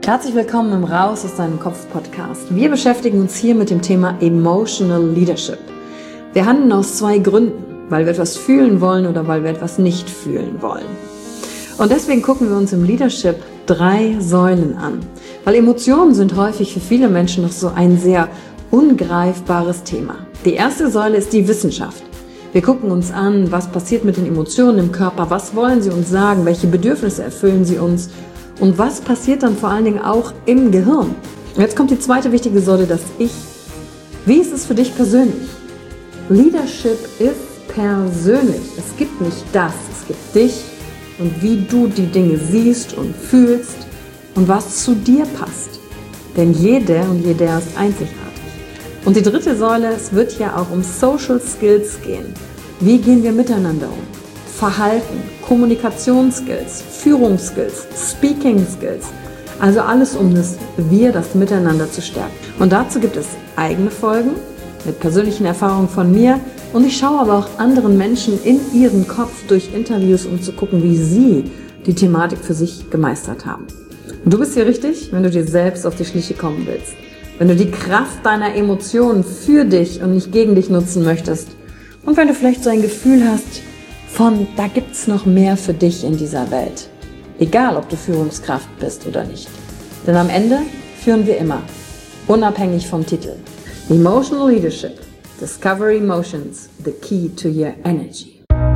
Herzlich willkommen im Raus aus deinem Kopf Podcast. Wir beschäftigen uns hier mit dem Thema Emotional Leadership. Wir handeln aus zwei Gründen, weil wir etwas fühlen wollen oder weil wir etwas nicht fühlen wollen. Und deswegen gucken wir uns im Leadership 3 Säulen an, weil Emotionen sind häufig für viele Menschen noch so ein sehr ungreifbares Thema. Die erste Säule ist die Wissenschaft. Wir gucken uns an, was passiert mit den Emotionen im Körper, was wollen sie uns sagen, welche Bedürfnisse erfüllen sie uns und was passiert dann vor allen Dingen auch im Gehirn. Und jetzt kommt die zweite wichtige Säule, das Ich. Wie ist es für dich persönlich? Leadership ist persönlich. Es gibt nicht das, es gibt dich und wie du die Dinge siehst und fühlst und was zu dir passt. Denn jeder und jeder ist einzigartig. Und die dritte Säule, es wird ja auch um Social Skills gehen. Wie gehen wir miteinander um? Verhalten, Kommunikationsskills, Führungsskills, Speaking Skills. Also alles um das Miteinander zu stärken. Und dazu gibt es eigene Folgen mit persönlichen Erfahrungen von mir. Und ich schaue aber auch anderen Menschen in ihren Kopf durch Interviews, um zu gucken, wie sie die Thematik für sich gemeistert haben. Und du bist hier richtig, wenn du dir selbst auf die Schliche kommen willst. Wenn du die Kraft deiner Emotionen für dich und nicht gegen dich nutzen möchtest. Und wenn du vielleicht so ein Gefühl hast von, da gibt's noch mehr für dich in dieser Welt. Egal, ob du Führungskraft bist oder nicht. Denn am Ende führen wir immer, unabhängig vom Titel. Emotional Leadership. Discover Emotions, the key to your energy.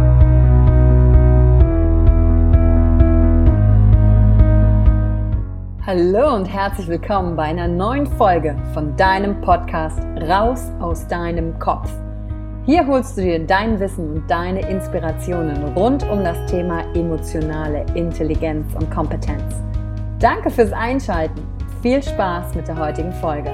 Hallo und herzlich willkommen bei einer neuen Folge von deinem Podcast Raus aus deinem Kopf. Hier holst du dir dein Wissen und deine Inspirationen rund um das Thema emotionale Intelligenz und Kompetenz. Danke fürs Einschalten. Viel Spaß mit der heutigen Folge.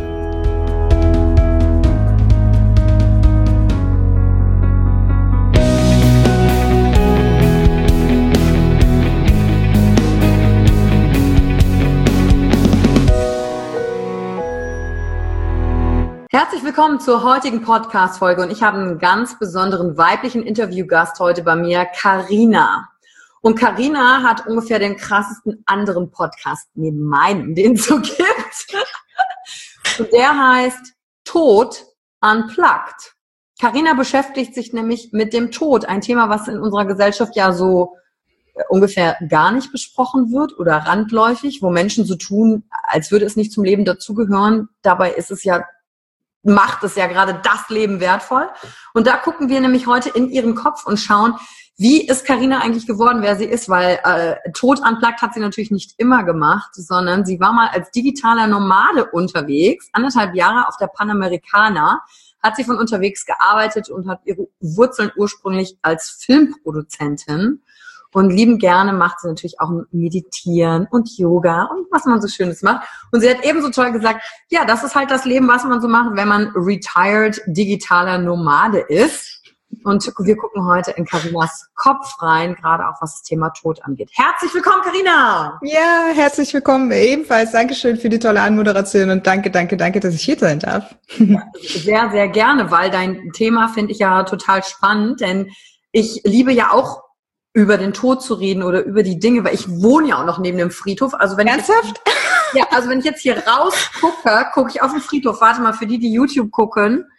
Herzlich willkommen zur heutigen Podcast-Folge und ich habe einen ganz besonderen weiblichen Interviewgast heute bei mir, Carina. Und Carina hat ungefähr den krassesten anderen Podcast neben meinem, den es so gibt. Und der heißt Tod Unplugged. Carina beschäftigt sich nämlich mit dem Tod, ein Thema, was in unserer Gesellschaft ja so ungefähr gar nicht besprochen wird oder randläufig, wo Menschen so tun, als würde es nicht zum Leben dazugehören. Dabei ist es ja macht es ja gerade das Leben wertvoll. Und da gucken wir nämlich heute in ihren Kopf und schauen, wie ist Carina eigentlich geworden, wer sie ist, weil Tod Unplugged hat sie natürlich nicht immer gemacht, sondern sie war mal als digitaler Nomade unterwegs, 1,5 Jahre auf der Panamericana, hat sie von unterwegs gearbeitet und hat ihre Wurzeln ursprünglich als Filmproduzentin. Und lieben gerne macht sie natürlich auch Meditieren und Yoga und was man so Schönes macht. Und sie hat ebenso toll gesagt, ja, das ist halt das Leben, was man so macht, wenn man retired digitaler Nomade ist. Und wir gucken heute in Carinas Kopf rein, gerade auch was das Thema Tod angeht. Herzlich willkommen, Carina! Ja, herzlich willkommen ebenfalls. Dankeschön für die tolle Anmoderation und danke, dass ich hier sein darf. Ja, sehr, sehr gerne, weil dein Thema finde ich ja total spannend, denn ich liebe ja auch über den Tod zu reden oder über die Dinge, weil ich wohne ja auch noch neben dem Friedhof. Also wenn Ernsthaft? wenn ich jetzt hier raus gucke ich auf den Friedhof. Warte mal, für die YouTube gucken.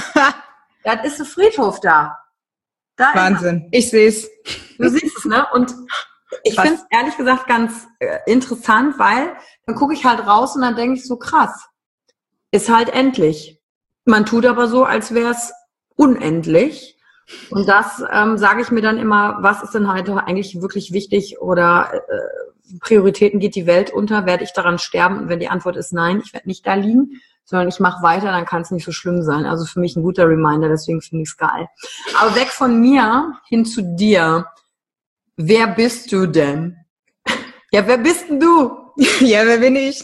Da ist ein Friedhof da. Wahnsinn. Ich sehe es. Du siehst es, ne? Und ich finde es ehrlich gesagt ganz interessant, weil dann gucke ich halt raus und dann denke ich so, krass, ist halt endlich. Man tut aber so, als wäre es unendlich. Und das sage ich mir dann immer, was ist denn halt eigentlich wirklich wichtig oder Prioritäten, geht die Welt unter, werde ich daran sterben? Und wenn die Antwort ist nein, ich werde nicht da liegen, sondern ich mache weiter, dann kann es nicht so schlimm sein. Also für mich ein guter Reminder, deswegen finde ich es geil. Aber weg von mir hin zu dir. Wer bist du denn? Ja, wer bist denn du? Ja, wer bin ich?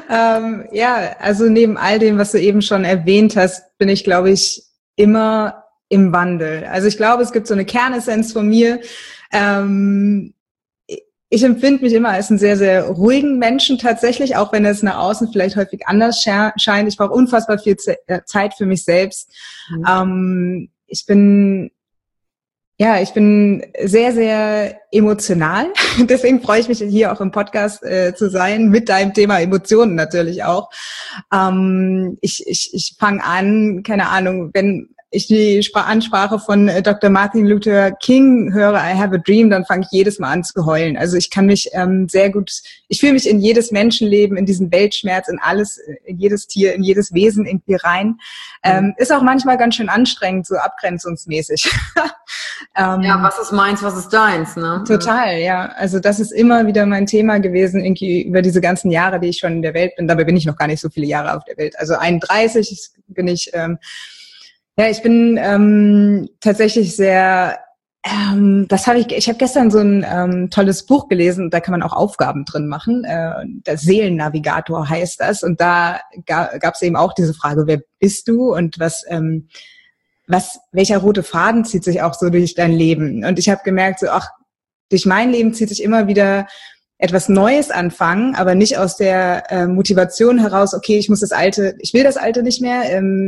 Also neben all dem, was du eben schon erwähnt hast, bin ich, glaube ich, immer im Wandel. Also ich glaube, es gibt so eine Kernessenz von mir. Ich empfinde mich immer als einen sehr, sehr ruhigen Menschen tatsächlich, auch wenn es nach außen vielleicht häufig anders scheint. Ich brauche unfassbar viel Zeit für mich selbst. Ich bin Ja, ich bin sehr, sehr emotional. Deswegen freue ich mich, hier auch im Podcast zu sein, mit deinem Thema Emotionen natürlich auch. Ich fange an, keine Ahnung, wenn ich die Ansprache von Dr. Martin Luther King höre, I have a dream, dann fange ich jedes Mal an zu heulen. Also ich kann mich sehr gut, ich fühle mich in jedes Menschenleben, in diesen Weltschmerz, in alles, in jedes Tier, in jedes Wesen irgendwie rein. Ist auch manchmal ganz schön anstrengend, so abgrenzungsmäßig. Ja, was ist meins, was ist deins, ne? Total, ja. Also das ist immer wieder mein Thema gewesen, irgendwie über diese ganzen Jahre, die ich schon in der Welt bin. Dabei bin ich noch gar nicht so viele Jahre auf der Welt. Also 31 bin ich, ich bin tatsächlich sehr, ich habe gestern so ein tolles Buch gelesen, da kann man auch Aufgaben drin machen. Der Seelennavigator heißt das. Und da gab es eben auch diese Frage, wer bist du und welcher rote Faden zieht sich auch so durch dein Leben? Und ich habe gemerkt, durch mein Leben zieht sich immer wieder etwas Neues anfangen, aber nicht aus der Motivation heraus, okay, ich will das Alte nicht mehr,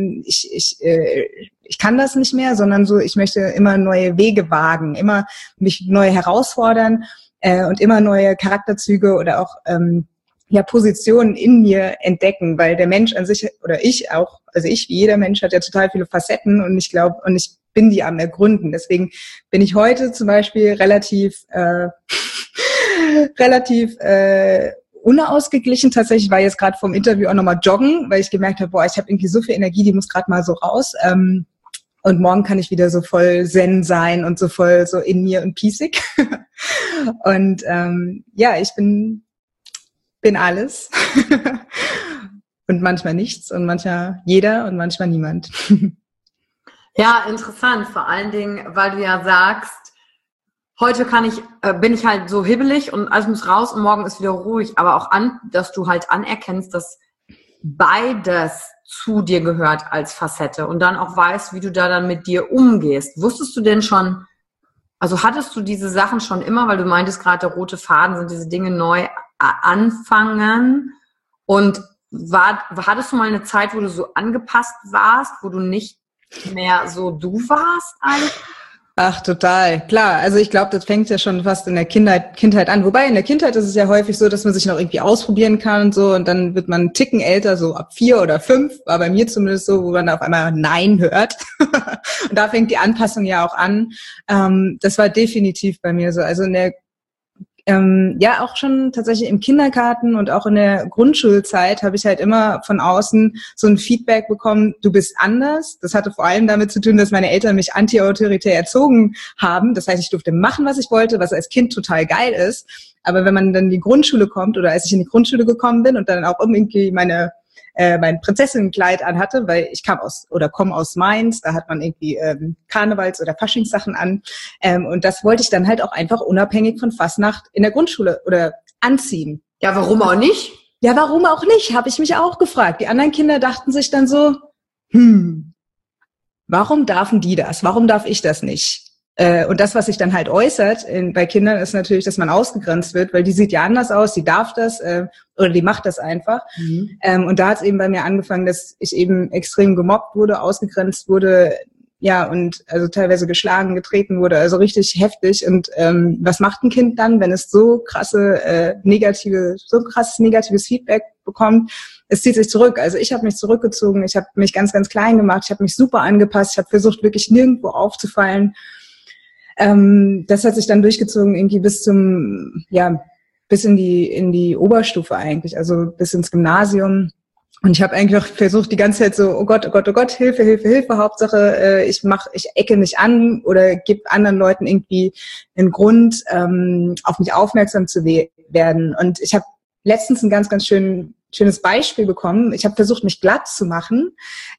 ich kann das nicht mehr, sondern so, ich möchte immer neue Wege wagen, immer mich neu herausfordern und immer neue Charakterzüge oder auch Positionen in mir entdecken, weil der Mensch an sich oder ich auch, also ich wie jeder Mensch hat ja total viele Facetten und ich bin die am Ergründen. Deswegen bin ich heute zum Beispiel relativ unausgeglichen. Tatsächlich war jetzt gerade vom Interview auch nochmal joggen, weil ich gemerkt habe, ich habe irgendwie so viel Energie, die muss gerade mal so raus. Und morgen kann ich wieder so voll zen sein und so voll so in mir und piesig. Und ich bin alles. Und manchmal nichts und manchmal jeder und manchmal niemand. Ja, interessant. Vor allen Dingen, weil du ja sagst, heute bin ich halt so hibbelig und alles muss raus und morgen ist wieder ruhig. Aber auch dass du halt anerkennst, dass beides zu dir gehört als Facette und dann auch weißt, wie du da dann mit dir umgehst. Wusstest du denn schon, also hattest du diese Sachen schon immer, weil du meintest gerade, der rote Faden sind diese Dinge neu anfangen und hattest du mal eine Zeit, wo du so angepasst warst, wo du nicht mehr so du warst eigentlich? Ach, total. Klar. Also ich glaube, das fängt ja schon fast in der Kindheit an. Wobei in der Kindheit ist es ja häufig so, dass man sich noch irgendwie ausprobieren kann und so und dann wird man einen Ticken älter, so ab 4 oder 5, war bei mir zumindest so, wo man auf einmal Nein hört. Und da fängt die Anpassung ja auch an. Das war definitiv bei mir so. Also in der auch schon tatsächlich im Kindergarten und auch in der Grundschulzeit habe ich halt immer von außen so ein Feedback bekommen, du bist anders. Das hatte vor allem damit zu tun, dass meine Eltern mich anti-autoritär erzogen haben. Das heißt, ich durfte machen, was ich wollte, was als Kind total geil ist. Aber wenn man dann in die Grundschule kommt oder als ich in die Grundschule gekommen bin und dann auch irgendwie mein Prinzessinnenkleid anhatte, weil ich komme aus Mainz, da hat man irgendwie Karnevals- oder Faschingssachen an und das wollte ich dann halt auch einfach unabhängig von Fastnacht in der Grundschule oder anziehen. Ja, warum auch nicht? Ja, warum auch nicht, habe ich mich auch gefragt. Die anderen Kinder dachten sich dann so, warum dürfen die das? Warum darf ich das nicht? Und das, was sich dann halt äußert bei Kindern, ist natürlich, dass man ausgegrenzt wird, weil die sieht ja anders aus, die darf das oder die macht das einfach. Und da hat es eben bei mir angefangen, dass ich eben extrem gemobbt wurde, ausgegrenzt wurde, ja, und also teilweise geschlagen, getreten wurde, also richtig heftig. Und was macht ein Kind dann, wenn es so krasses negatives Feedback bekommt? Es zieht sich zurück. Also ich habe mich zurückgezogen, ich habe mich ganz, ganz klein gemacht, ich habe mich super angepasst, ich habe versucht, wirklich nirgendwo aufzufallen. Das hat sich dann durchgezogen irgendwie bis in die Oberstufe eigentlich, also bis ins Gymnasium. Und ich habe eigentlich auch versucht, die ganze Zeit so, oh Gott, Hilfe, Hilfe, Hilfe, Hauptsache, ich ecke nicht an oder gebe anderen Leuten irgendwie einen Grund, auf mich aufmerksam zu werden. Und ich habe letztens ein ganz, ganz schönes Beispiel bekommen. Ich habe versucht, mich glatt zu machen,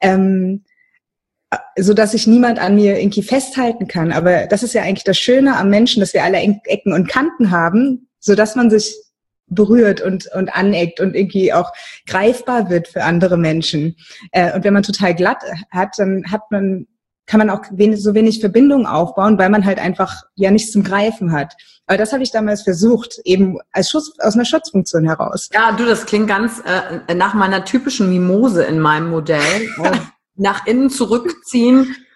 so dass sich niemand an mir irgendwie festhalten kann. Aber das ist ja eigentlich das Schöne am Menschen, dass wir alle Ecken und Kanten haben, so dass man sich berührt und aneckt und irgendwie auch greifbar wird für andere Menschen. Und wenn man total glatt hat, dann kann man auch so wenig Verbindung aufbauen, weil man halt einfach ja nichts zum Greifen hat. Aber das habe ich damals versucht, eben aus einer Schutzfunktion heraus. Ja, das klingt ganz nach meiner typischen Mimose in meinem Modell. Nach innen zurückziehen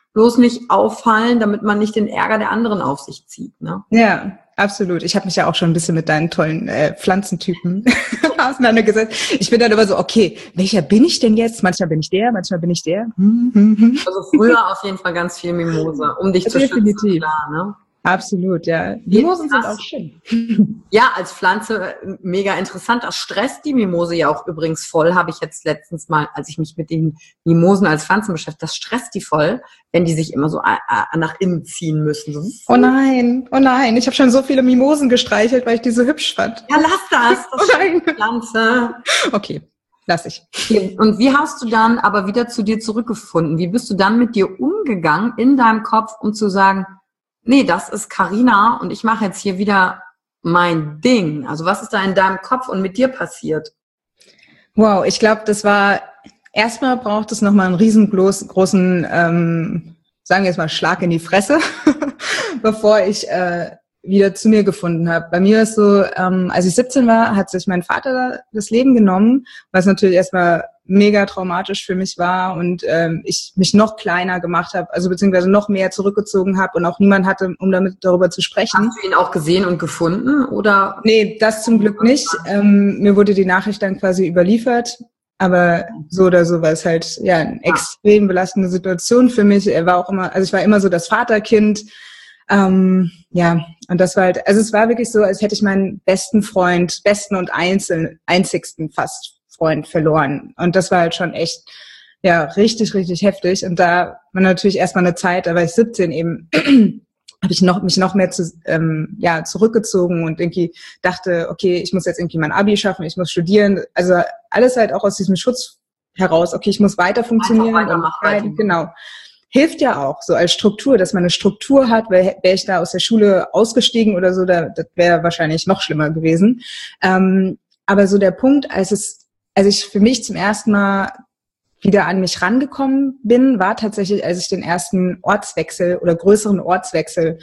bloß nicht auffallen, damit man nicht den Ärger der anderen auf sich zieht, ne? Ja, absolut. Ich habe mich ja auch schon ein bisschen mit deinen tollen Pflanzentypen auseinandergesetzt. Ich bin dann immer so, okay, welcher bin ich denn jetzt? Manchmal bin ich der, manchmal bin ich der. Also früher auf jeden Fall ganz viel Mimose, um dich zu schützen, klar, ne? Absolut, ja. Mimosen sind auch schön. Ja, als Pflanze mega interessant. Das stresst die Mimose ja auch übrigens voll. Habe ich jetzt letztens mal, als ich mich mit den Mimosen als Pflanzen beschäftigt, das stresst die voll, wenn die sich immer so nach innen ziehen müssen. So. Oh nein. Ich habe schon so viele Mimosen gestreichelt, weil ich die so hübsch fand. Ja, lass das. Das ist eine Pflanze. Okay, lass ich. Und wie hast du dann aber wieder zu dir zurückgefunden? Wie bist du dann mit dir umgegangen in deinem Kopf, um zu sagen, nee, das ist Carina und ich mache jetzt hier wieder mein Ding. Also was ist da in deinem Kopf und mit dir passiert? Wow, ich glaube, das war, erstmal braucht es nochmal einen riesengroßen, sagen wir jetzt mal, Schlag in die Fresse, bevor ich wieder zu mir gefunden habe. Bei mir ist so, als ich 17 war, hat sich mein Vater das Leben genommen, was natürlich erstmal mega traumatisch für mich war und ich mich noch kleiner gemacht habe, also beziehungsweise noch mehr zurückgezogen habe und auch niemand hatte, um darüber zu sprechen. Hast du ihn auch gesehen und gefunden, oder? Nee, das zum Glück nicht. Mir wurde die Nachricht dann quasi überliefert, aber so oder so war es halt ja eine extrem belastende Situation für mich. Er war auch immer, also ich war immer so das Vaterkind. Ja, und das war halt, also es war wirklich so, als hätte ich meinen besten Freund, besten und einzigsten fast Freund verloren. Und das war halt schon echt, ja, richtig, richtig heftig. Und da war natürlich erstmal eine Zeit, da war ich 17 eben, habe ich mich noch mehr zurückgezogen und irgendwie dachte, okay, ich muss jetzt irgendwie mein Abi schaffen, ich muss studieren. Also alles halt auch aus diesem Schutz heraus, okay, ich muss weiter funktionieren. Genau. Hilft ja auch so als Struktur, dass man eine Struktur hat, weil wäre ich da aus der Schule ausgestiegen oder so, das wäre wahrscheinlich noch schlimmer gewesen. Aber so der Punkt, als ich für mich zum ersten Mal wieder an mich rangekommen bin, war tatsächlich, als ich den ersten Ortswechsel oder größeren Ortswechsel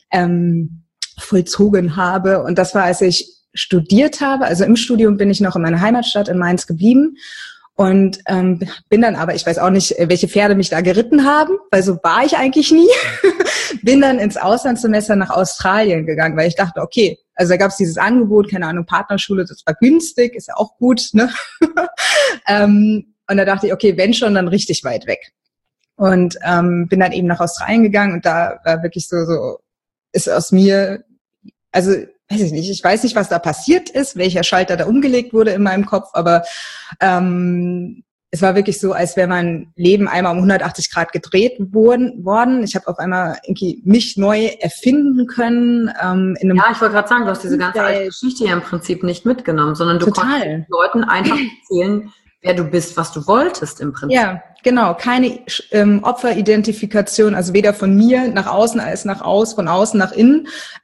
vollzogen habe. Und das war, als ich studiert habe. Also im Studium bin ich noch in meiner Heimatstadt in Mainz geblieben. Und bin dann aber, ich weiß auch nicht, welche Pferde mich da geritten haben, weil so war ich eigentlich nie, bin dann ins Auslandssemester nach Australien gegangen, weil ich dachte, okay, also da gab es dieses Angebot, keine Ahnung, Partnerschule, das war günstig, ist ja auch gut, ne? Und da dachte ich, okay, wenn schon, dann richtig weit weg. Und bin dann eben nach Australien gegangen und da war wirklich so ist aus mir, also weiß ich nicht, ich weiß nicht, was da passiert ist, welcher Schalter da umgelegt wurde in meinem Kopf, aber es war wirklich so, als wäre mein Leben einmal um 180 Grad gedreht worden. Ich habe auf einmal irgendwie mich neu erfinden können. Ich wollte gerade sagen, du hast diese ganze alte Geschichte ja im Prinzip nicht mitgenommen, sondern du konntest den Leuten einfach erzählen, wer du bist, was du wolltest im Prinzip. Ja, genau. Keine Opferidentifikation, also weder von mir nach außen als von außen nach innen.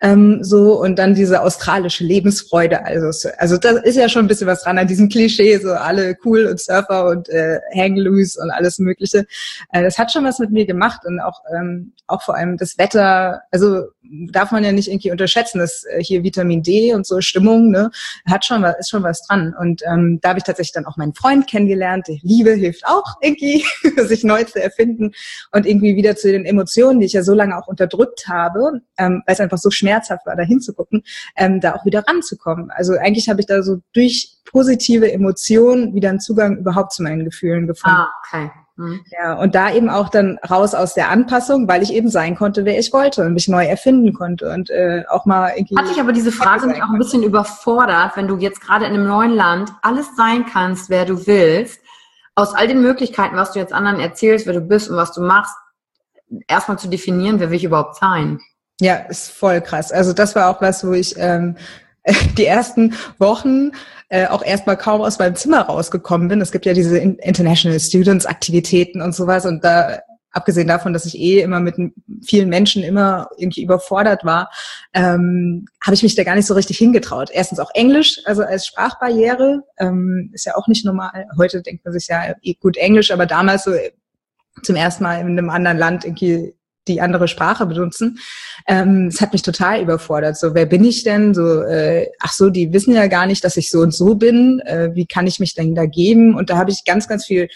Und dann diese australische Lebensfreude. Also das ist ja schon ein bisschen was dran an diesem Klischee, so alle cool und Surfer und hang loose und alles Mögliche. Das hat schon was mit mir gemacht und auch vor allem das Wetter, also darf man ja nicht irgendwie unterschätzen, dass hier Vitamin D und so Stimmung, ne, ist schon was dran. Und da habe ich tatsächlich dann auch meinen Freund kennengelernt. Die Liebe hilft auch irgendwie, sich neu zu erfinden und irgendwie wieder zu den Emotionen, die ich ja so lange auch unterdrückt habe, weil es einfach so schmerzhaft war, da hinzugucken, da auch wieder ranzukommen. Also eigentlich habe ich da so durch positive Emotionen wieder einen Zugang überhaupt zu meinen Gefühlen gefunden. Okay. Ja, und da eben auch dann raus aus der Anpassung, weil ich eben sein konnte, wer ich wollte und mich neu erfinden konnte und auch mal irgendwie... Hat dich aber diese Frage nicht auch ein bisschen überfordert, wenn du jetzt gerade in einem neuen Land alles sein kannst, wer du willst, aus all den Möglichkeiten, was du jetzt anderen erzählst, wer du bist und was du machst, erstmal zu definieren, wer will ich überhaupt sein? Ja, ist voll krass. Also das war auch was, wo ich die ersten Wochen auch erstmal kaum aus meinem Zimmer rausgekommen bin. Es gibt ja diese International Students Aktivitäten und sowas und da, abgesehen davon, dass ich immer mit vielen Menschen immer irgendwie überfordert war, habe ich mich da gar nicht so richtig hingetraut. Erstens auch Englisch, also als Sprachbarriere, ist ja auch nicht normal. Heute denkt man sich ja gut Englisch, aber damals so zum ersten Mal in einem anderen Land irgendwie die andere Sprache benutzen. Es hat mich total überfordert. So, wer bin ich denn? So, die wissen ja gar nicht, dass ich so und so bin. Wie kann ich mich denn da geben? Und da habe ich ganz, ganz viel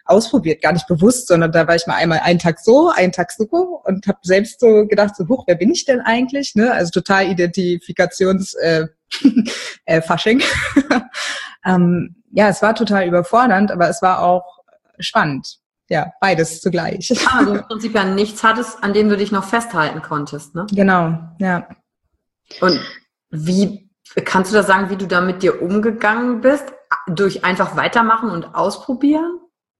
ausprobiert, gar nicht bewusst, sondern da war ich mal einmal einen Tag so und habe selbst so gedacht, so, huch, wer bin ich denn eigentlich? Ne? Also total Identifikations Fasching. Ja, es war total überfordernd, aber es war auch spannend. Ja, beides zugleich. Also im Prinzip ja nichts hattest, an dem du dich noch festhalten konntest, ne? Genau, ja. Und wie, kannst du da sagen, wie du da mit dir umgegangen bist? Durch einfach weitermachen und ausprobieren?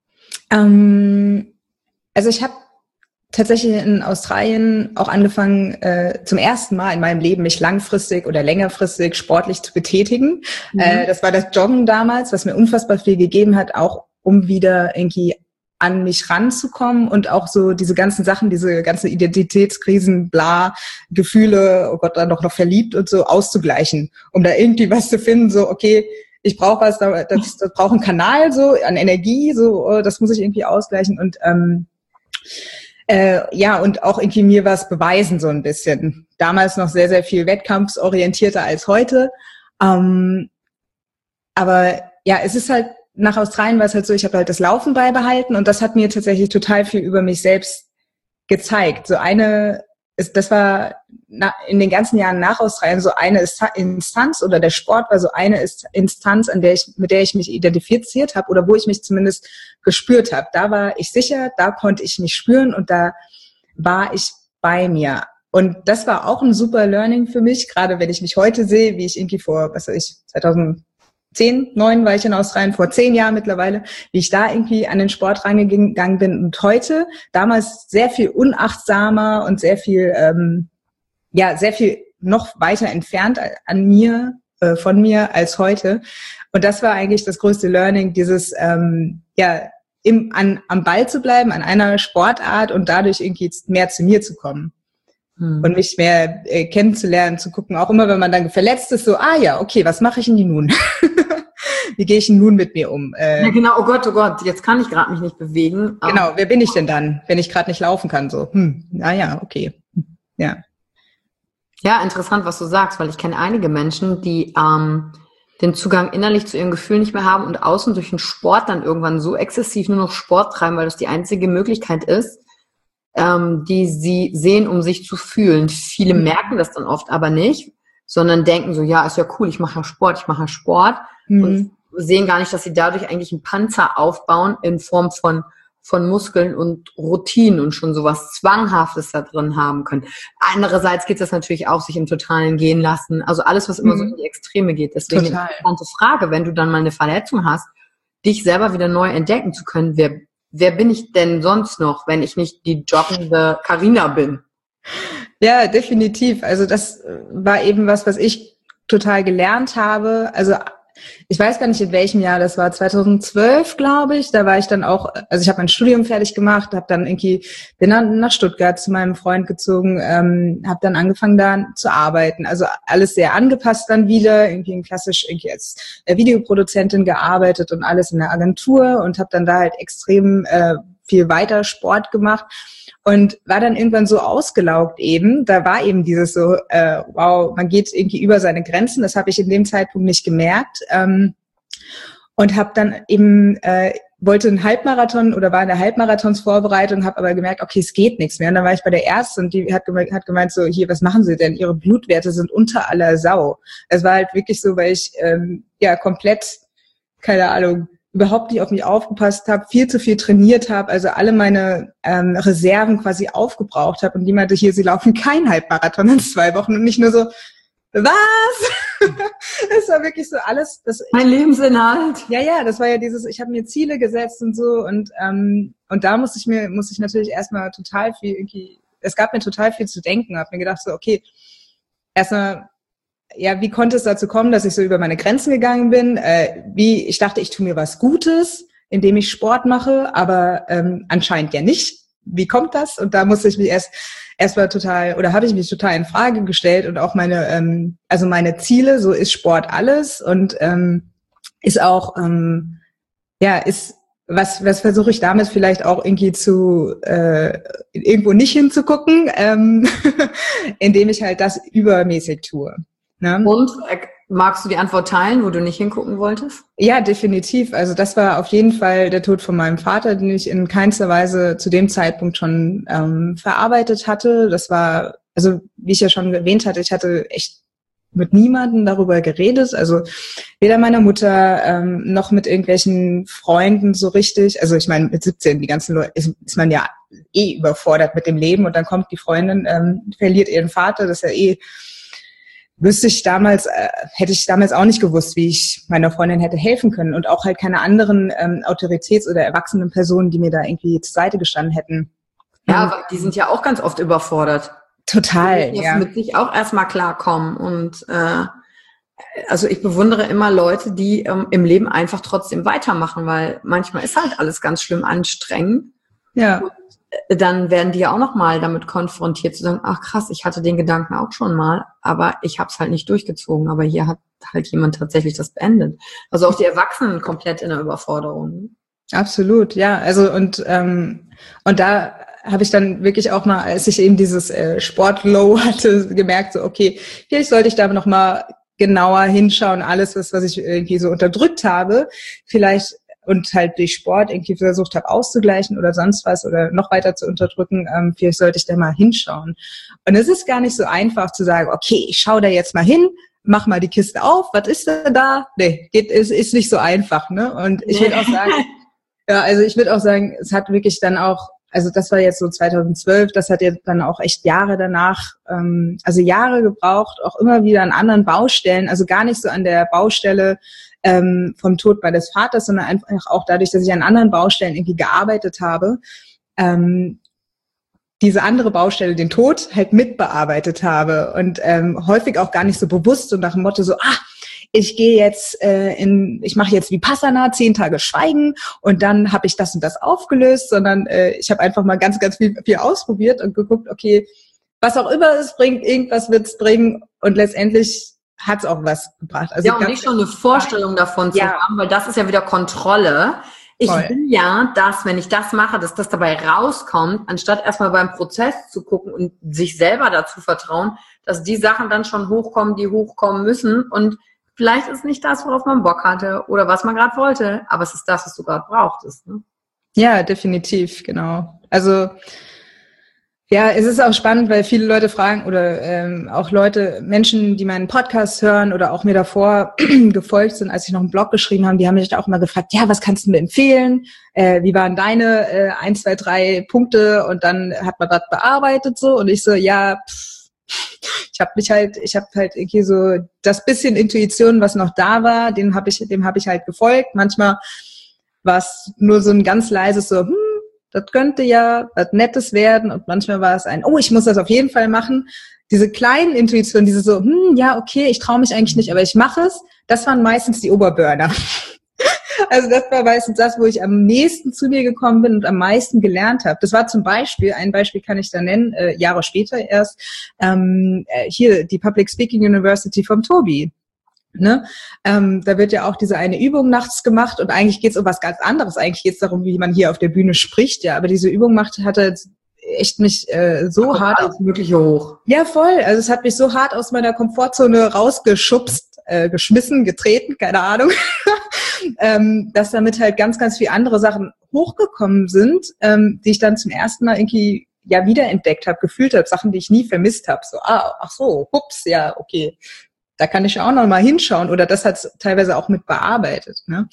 Also ich habe tatsächlich in Australien auch angefangen, zum ersten Mal in meinem Leben mich langfristig oder längerfristig sportlich zu betätigen. Das war das Joggen damals, was mir unfassbar viel gegeben hat, auch um wieder irgendwie an mich ranzukommen und auch so diese ganzen Sachen, diese ganzen Identitätskrisen, bla, Gefühle, oh Gott, dann doch noch verliebt und so auszugleichen, um da irgendwie was zu finden, so, okay, ich brauche was, das braucht einen Kanal so an Energie, so, das muss ich irgendwie ausgleichen und ja, und auch irgendwie mir was beweisen, so ein bisschen. Damals noch sehr, sehr viel wettkampfsorientierter als heute. Aber ja, es ist halt, nach Australien war es halt so, ich habe halt das Laufen beibehalten und das hat mir tatsächlich total viel über mich selbst gezeigt. Das war in den ganzen Jahren nach Australien so eine Instanz oder der Sport war so eine Instanz, mit der ich mich identifiziert habe oder wo ich mich zumindest gespürt habe. Da war ich sicher, da konnte ich mich spüren und da war ich bei mir. Und das war auch ein super Learning für mich, gerade wenn ich mich heute sehe, wie ich irgendwie vor, 2009 war ich in Australien, vor 10 Jahren mittlerweile, wie ich da irgendwie an den Sport rangegangen bin und heute, damals sehr viel unachtsamer und sehr viel, sehr viel noch weiter entfernt von mir als heute. Und das war eigentlich das größte Learning, dieses, am Ball zu bleiben, an einer Sportart und dadurch irgendwie mehr zu mir zu kommen. Und mich mehr kennenzulernen, zu gucken, auch immer, wenn man dann verletzt ist, so, okay, was mache ich denn nun? Wie gehe ich denn nun mit mir um? Ja, genau, oh Gott, jetzt kann ich gerade mich nicht bewegen. Genau, wer bin ich denn dann, wenn ich gerade nicht laufen kann? So, okay. Ja. Ja, interessant, was du sagst, weil ich kenne einige Menschen, die den Zugang innerlich zu ihren Gefühlen nicht mehr haben und außen durch den Sport dann irgendwann so exzessiv nur noch Sport treiben, weil das die einzige Möglichkeit ist, die sie sehen, um sich zu fühlen. Viele merken das dann oft aber nicht, sondern denken so, ja, ist ja cool, ich mache ja Sport. Und sehen gar nicht, dass sie dadurch eigentlich einen Panzer aufbauen in Form von Muskeln und Routinen und schon sowas Zwanghaftes da drin haben können. Andererseits geht es natürlich auch, sich im Totalen gehen lassen. Also alles, was immer so in die Extreme geht. Deswegen eine interessante Frage, wenn du dann mal eine Verletzung hast, dich selber wieder neu entdecken zu können, wer bin ich denn sonst noch, wenn ich nicht die joggende Carina bin? Ja, definitiv. Also das war eben was ich total gelernt habe. Also ich weiß gar nicht, in welchem Jahr das war, 2012, glaube ich. Da war ich dann auch, also ich habe mein Studium fertig gemacht, bin dann nach Stuttgart zu meinem Freund gezogen, habe dann angefangen da zu arbeiten. Also alles sehr angepasst dann wieder, irgendwie klassisch irgendwie als Videoproduzentin gearbeitet und alles in der Agentur und habe dann da halt extrem viel weiter Sport gemacht. Und war dann irgendwann so ausgelaugt eben. Da war eben dieses so, wow, man geht irgendwie über seine Grenzen. Das habe ich in dem Zeitpunkt nicht gemerkt. Und habe dann eben, wollte einen Halbmarathon oder war in der Halbmarathonsvorbereitung, habe aber gemerkt, okay, es geht nichts mehr. Und dann war ich bei der Ärztin und die hat gemeint so, hier, was machen Sie denn? Ihre Blutwerte sind unter aller Sau. Es war halt wirklich so, weil ich komplett, keine Ahnung, überhaupt nicht auf mich aufgepasst habe, viel zu viel trainiert habe, also alle meine Reserven quasi aufgebraucht habe. Und die meinte, hier, Sie laufen kein Halbmarathon in 2 Wochen. Und nicht nur so, was? Das war wirklich so alles. Mein Lebensinhalt. Ja, das war ja dieses, ich habe mir Ziele gesetzt und so. Und da muss ich natürlich erstmal total viel, es gab mir total viel zu denken. Habe mir gedacht so, okay, erstmal, ja, wie konnte es dazu kommen, dass ich so über meine Grenzen gegangen bin? Ich dachte, ich tue mir was Gutes, indem ich Sport mache, aber anscheinend ja nicht. Wie kommt das? Und da musste ich mich erstmal habe ich mich total in Frage gestellt und auch meine Ziele, so ist Sport alles und ist auch, was versuche ich damit vielleicht auch irgendwie irgendwo nicht hinzugucken, indem ich halt das übermäßig tue. Ne? Und Magst du die Antwort teilen, wo du nicht hingucken wolltest? Ja, definitiv. Also das war auf jeden Fall der Tod von meinem Vater, den ich in keinster Weise zu dem Zeitpunkt schon verarbeitet hatte. Das war, also wie ich ja schon erwähnt hatte, ich hatte echt mit niemandem darüber geredet, also weder meiner Mutter noch mit irgendwelchen Freunden so richtig. Also ich meine, mit 17, die ganzen Leute, ist man ja eh überfordert mit dem Leben und dann kommt die Freundin, verliert ihren Vater, das ist ja hätte ich damals auch nicht gewusst, wie ich meiner Freundin hätte helfen können und auch halt keine anderen Autoritäts- oder erwachsenen Personen, die mir da irgendwie zur Seite gestanden hätten. Ja, aber die sind ja auch ganz oft überfordert. Total, die ja. mit sich auch erstmal klarkommen und also ich bewundere immer Leute, die im Leben einfach trotzdem weitermachen, weil manchmal ist halt alles ganz schlimm anstrengend. Ja. Und dann werden die ja auch nochmal damit konfrontiert zu sagen, ach krass, ich hatte den Gedanken auch schon mal, aber ich habe es halt nicht durchgezogen. Aber hier hat halt jemand tatsächlich das beendet. Also auch die Erwachsenen komplett in der Überforderung. Absolut, ja. Also und da habe ich dann wirklich auch mal, als ich eben dieses Sport-Low hatte, gemerkt, so okay, vielleicht sollte ich da noch mal genauer hinschauen, alles, was ich irgendwie so unterdrückt habe, vielleicht und halt durch Sport irgendwie versucht habe auszugleichen oder sonst was oder noch weiter zu unterdrücken, vielleicht sollte ich da mal hinschauen. Und es ist gar nicht so einfach zu sagen, okay, ich schaue da jetzt mal hin, mach mal die Kiste auf, was ist denn da? Nee, ist nicht so einfach, ne? Und ich würde auch sagen, ja, also ich würde auch sagen, es hat wirklich dann auch, also das war jetzt so 2012, das hat jetzt dann auch echt Jahre danach, also Jahre gebraucht, auch immer wieder an anderen Baustellen, also gar nicht so an der Baustelle vom Tod meines Vaters, sondern einfach auch dadurch, dass ich an anderen Baustellen irgendwie gearbeitet habe, diese andere Baustelle, den Tod, halt mitbearbeitet habe und häufig auch gar nicht so bewusst und nach dem Motto so, ich gehe jetzt ich mache jetzt Vipassana, 10 Tage Schweigen und dann habe ich das und das aufgelöst, sondern ich habe einfach mal ganz, ganz viel ausprobiert und geguckt, okay, was auch immer es bringt, irgendwas wird es bringen und letztendlich hat es auch was gebracht. Also ja, und nicht schon eine Vorstellung davon zu haben, weil das ist ja wieder Kontrolle. Ich will ja, dass, wenn ich das mache, dass das dabei rauskommt, anstatt erstmal beim Prozess zu gucken und sich selber dazu vertrauen, dass die Sachen dann schon hochkommen, die hochkommen müssen und vielleicht ist nicht das, worauf man Bock hatte oder was man gerade wollte, aber es ist das, was du gerade brauchtest. Ne? Ja, definitiv, genau. Also ja, es ist auch spannend, weil viele Leute fragen oder auch Menschen, die meinen Podcast hören oder auch mir davor gefolgt sind, als ich noch einen Blog geschrieben habe, die haben mich auch immer gefragt, ja, was kannst du mir empfehlen? Wie waren deine 1, 2, 3 Punkte? Und dann hat man das bearbeitet so und ich so, ja, ich habe halt irgendwie so das bisschen Intuition, was noch da war, dem habe ich halt gefolgt. Manchmal war es nur so ein ganz leises so, das könnte ja was Nettes werden und manchmal war es ich muss das auf jeden Fall machen. Diese kleinen Intuitionen, diese so, ja, okay, ich traue mich eigentlich nicht, aber ich mache es, das waren meistens die Oberburner. Also das war meistens das, wo ich am nächsten zu mir gekommen bin und am meisten gelernt habe. Das war zum Beispiel, ein Beispiel kann ich da nennen, Jahre später erst, hier die Public Speaking University vom Tobi. Ne? Da wird ja auch diese eine Übung nachts gemacht und eigentlich geht es um was ganz anderes. Eigentlich geht es darum, wie man hier auf der Bühne spricht, ja. Aber diese Übung hatte echt mich so hart alles Mögliche hoch. Ja, voll. Also es hat mich so hart aus meiner Komfortzone rausgeschubst, geschmissen, getreten, keine Ahnung, dass damit halt ganz, ganz viele andere Sachen hochgekommen sind, die ich dann zum ersten Mal irgendwie ja wiederentdeckt habe, gefühlt habe, Sachen, die ich nie vermisst habe. So, ach so, hups, ja, okay. Da kann ich auch noch mal hinschauen oder das hat teilweise auch mit bearbeitet. Ne?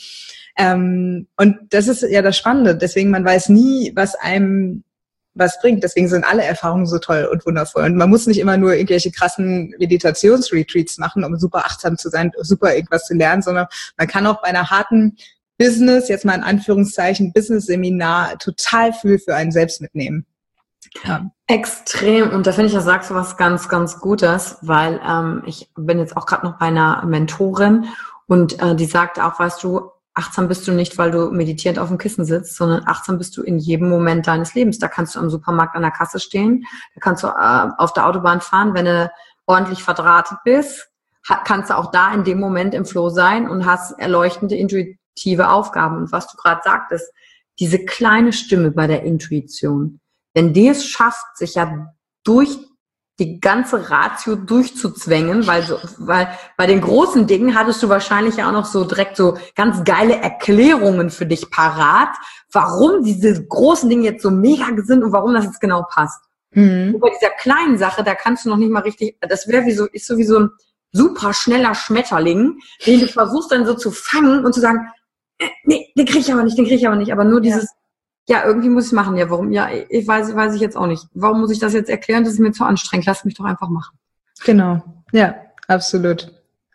Und das ist ja das Spannende. Deswegen, man weiß nie, was einem was bringt. Deswegen sind alle Erfahrungen so toll und wundervoll. Und man muss nicht immer nur irgendwelche krassen Meditationsretreats machen, um super achtsam zu sein, super irgendwas zu lernen, sondern man kann auch bei einer harten Business, jetzt mal in Anführungszeichen, Business-Seminar total viel für einen selbst mitnehmen. Ja. Extrem. Und da finde ich, da sagst du was ganz, ganz Gutes, weil ich bin jetzt auch gerade noch bei einer Mentorin und die sagt auch, weißt du, achtsam bist du nicht, weil du meditierend auf dem Kissen sitzt, sondern achtsam bist du in jedem Moment deines Lebens. Da kannst du am Supermarkt an der Kasse stehen, da kannst du auf der Autobahn fahren, wenn du ordentlich verdrahtet bist, kannst du auch da in dem Moment im Flow sein und hast erleuchtende, intuitive Aufgaben. Und was du gerade sagtest, diese kleine Stimme bei der Intuition, wenn die es schafft, sich ja durch die ganze Ratio durchzuzwängen, weil bei den großen Dingen hattest du wahrscheinlich ja auch noch so direkt so ganz geile Erklärungen für dich parat, warum diese großen Dinge jetzt so mega sind und warum das jetzt genau passt. Und bei dieser kleinen Sache, da kannst du noch nicht mal richtig, das wäre ist so wie so ein super schneller Schmetterling, den du versuchst dann so zu fangen und zu sagen, nee, den krieg ich aber nicht, aber nur dieses, ja, irgendwie muss ich es machen. Ja, warum? Ja, ich weiß ich jetzt auch nicht. Warum muss ich das jetzt erklären? Das ist mir zu anstrengend. Lass mich doch einfach machen. Genau. Ja, absolut.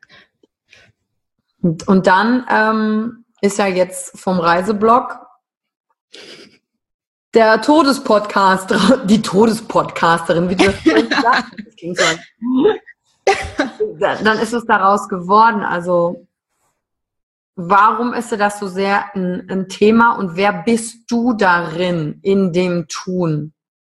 Und dann ist ja jetzt vom Reiseblog der Todespodcast, die Todespodcasterin, wie du das sagst. Das klingt so. Dann ist es daraus geworden. Also, warum ist dir das so sehr ein Thema und wer bist du darin, in dem Tun?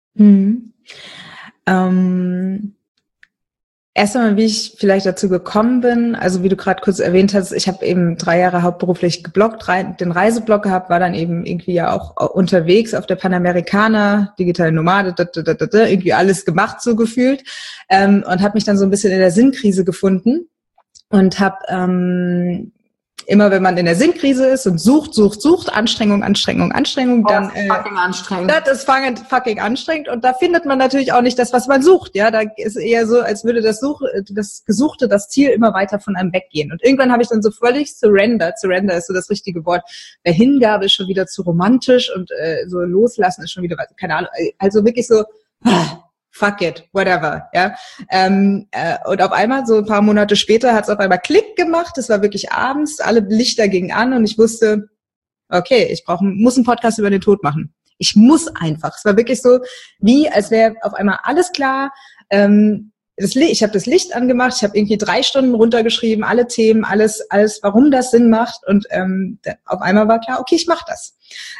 Erst einmal, wie ich vielleicht dazu gekommen bin, also wie du gerade kurz erwähnt hast, ich habe eben 3 Jahre hauptberuflich gebloggt, den Reiseblog gehabt, war dann eben irgendwie ja auch unterwegs auf der Panamericana, digitale Nomade, irgendwie alles gemacht so gefühlt, und habe mich dann so ein bisschen in der Sinnkrise gefunden und habe immer wenn man in der Sinnkrise ist und sucht, Anstrengung, dann das ist fucking anstrengend. Das ist fucking anstrengend und da findet man natürlich auch nicht das, was man sucht. Ja, da ist eher so, als würde das Gesuchte, das Ziel immer weiter von einem weggehen. Und irgendwann habe ich dann so völlig surrender ist so das richtige Wort. Der Hingabe ist schon wieder zu romantisch und so loslassen ist schon wieder, keine Ahnung, also wirklich so, fuck it, whatever, ja. Und auf einmal, so ein paar Monate später, hat es auf einmal Klick gemacht. Es war wirklich abends, alle Lichter gingen an und ich wusste, okay, ich muss einen Podcast über den Tod machen. Ich muss einfach. Es war wirklich so, wie als wäre auf einmal alles klar. Ich habe das Licht angemacht, ich habe irgendwie 3 Stunden runtergeschrieben, alle Themen, alles, warum das Sinn macht. Und auf einmal war klar, okay, ich mache das.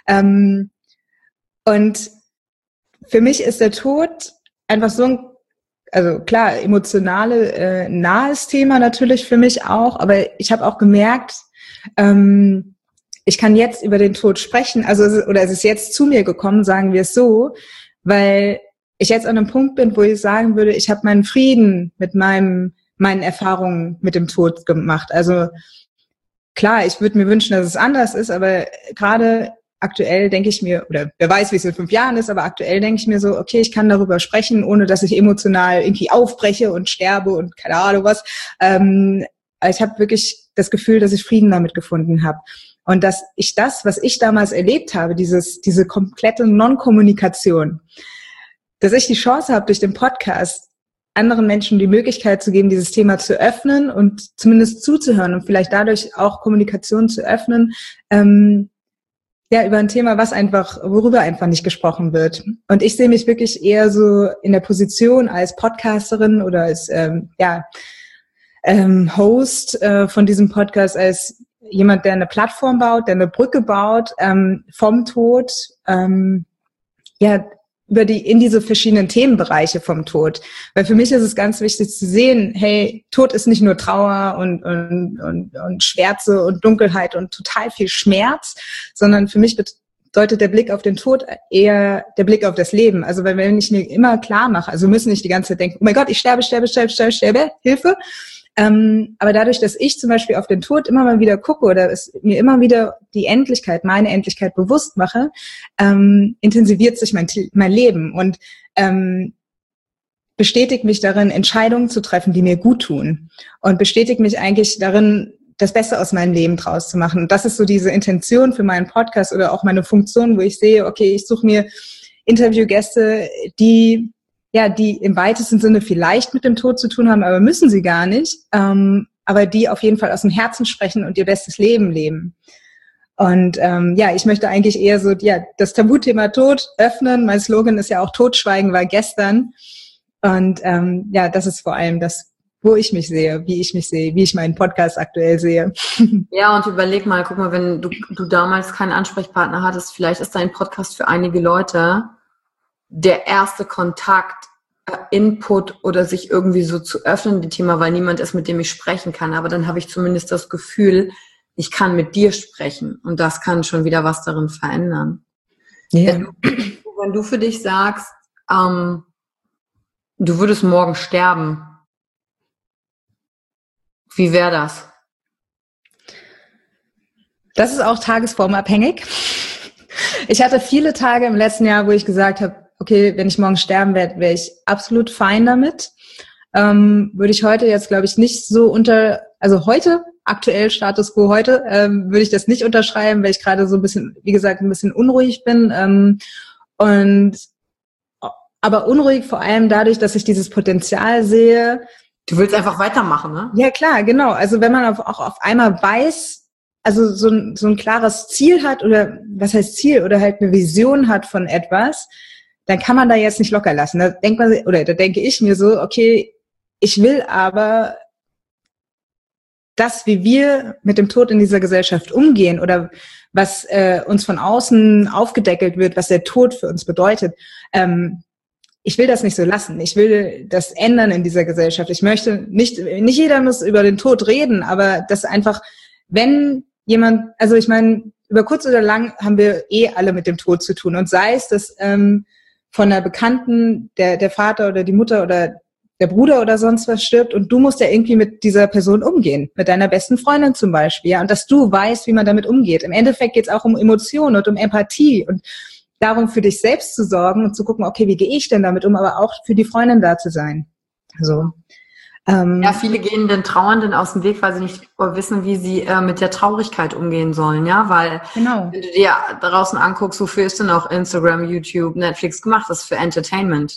Und für mich ist der Tod einfach so ein, also klar, nahes Thema natürlich für mich auch, aber ich habe auch gemerkt, ich kann jetzt über den Tod sprechen, oder es ist jetzt zu mir gekommen, sagen wir es so, weil ich jetzt an einem Punkt bin, wo ich sagen würde, ich habe meinen Frieden mit meinen Erfahrungen mit dem Tod gemacht. Also klar, ich würde mir wünschen, dass es anders ist, aber gerade aktuell denke ich mir, oder wer weiß, wie es in 5 Jahren ist, aber aktuell denke ich mir so, okay, ich kann darüber sprechen, ohne dass ich emotional irgendwie aufbreche und sterbe und keine Ahnung was. Ich habe wirklich das Gefühl, dass ich Frieden damit gefunden habe. Und dass ich das, was ich damals erlebt habe, diese komplette Non-Kommunikation, dass ich die Chance habe, durch den Podcast anderen Menschen die Möglichkeit zu geben, dieses Thema zu öffnen und zumindest zuzuhören und vielleicht dadurch auch Kommunikation zu öffnen, über ein Thema, worüber einfach nicht gesprochen wird. Und ich sehe mich wirklich eher so in der Position als Podcasterin oder als Host von diesem Podcast, als jemand, der eine Plattform baut, der eine Brücke baut vom Tod, in diese verschiedenen Themenbereiche vom Tod. Weil für mich ist es ganz wichtig zu sehen, hey, Tod ist nicht nur Trauer und Schwärze und Dunkelheit und total viel Schmerz, sondern für mich bedeutet der Blick auf den Tod eher der Blick auf das Leben. Also wenn ich mir immer klar mache, also wir müssen nicht die ganze Zeit denken, oh mein Gott, ich sterbe, Hilfe. Aber dadurch, dass ich zum Beispiel auf den Tod immer mal wieder gucke oder es mir immer wieder meine Endlichkeit bewusst mache, intensiviert sich mein Leben und bestätigt mich darin, Entscheidungen zu treffen, die mir gut tun und bestätigt mich eigentlich darin, das Beste aus meinem Leben draus zu machen. Und das ist so diese Intention für meinen Podcast oder auch meine Funktion, wo ich sehe, okay, ich suche mir Interviewgäste, die im weitesten Sinne vielleicht mit dem Tod zu tun haben, aber müssen sie gar nicht, aber die auf jeden Fall aus dem Herzen sprechen und ihr bestes Leben leben. Und ich möchte eigentlich eher so das Tabuthema Tod öffnen. Mein Slogan ist ja auch Totschweigen war gestern. Und das ist vor allem das, wo ich mich sehe, wie ich meinen Podcast aktuell sehe. Ja, und überleg mal, guck mal, wenn du damals keinen Ansprechpartner hattest, vielleicht ist dein Podcast für einige Leute der erste Kontakt, Input oder sich irgendwie so zu öffnen, das Thema, weil niemand ist, mit dem ich sprechen kann. Aber dann habe ich zumindest das Gefühl, ich kann mit dir sprechen und das kann schon wieder was darin verändern. Ja. Wenn du für dich sagst, du würdest morgen sterben. Wie wäre das? Das ist auch tagesformabhängig. Ich hatte viele Tage im letzten Jahr, wo ich gesagt habe, okay, wenn ich morgen sterben werde, wäre ich absolut fein damit. Würde ich heute jetzt, glaube ich, nicht so also heute, aktuell Status quo heute, würde ich das nicht unterschreiben, weil ich gerade so ein bisschen, wie gesagt, ein bisschen unruhig bin. Aber unruhig vor allem dadurch, dass ich dieses Potenzial sehe. Du willst einfach weitermachen, ne? Ja, klar, genau. Also wenn man auch auf einmal weiß, also so ein klares Ziel hat oder was heißt Ziel oder halt eine Vision hat von etwas, dann kann man da jetzt nicht locker lassen. Da denke ich mir so, okay, ich will aber das, wie wir mit dem Tod in dieser Gesellschaft umgehen oder was uns von außen aufgedeckelt wird, was der Tod für uns bedeutet, ich will das nicht so lassen. Ich will das ändern in dieser Gesellschaft. Ich möchte nicht jeder muss über den Tod reden, aber das einfach, wenn jemand, also ich meine, über kurz oder lang haben wir alle mit dem Tod zu tun. Und sei es, dass von einer Bekannten der Vater oder die Mutter oder der Bruder oder sonst was stirbt und du musst ja irgendwie mit dieser Person umgehen, mit deiner besten Freundin zum Beispiel, ja, und dass du weißt, wie man damit umgeht. Im Endeffekt geht es auch um Emotionen und um Empathie und darum, für dich selbst zu sorgen und zu gucken, okay, wie gehe ich denn damit um, aber auch für die Freundin da zu sein. Also, ja, viele gehen den Trauernden aus dem Weg, weil sie nicht wissen, wie sie mit der Traurigkeit umgehen sollen, ja, weil genau. wenn du dir draußen anguckst, wofür ist denn auch Instagram, YouTube, Netflix gemacht? Das ist für Entertainment.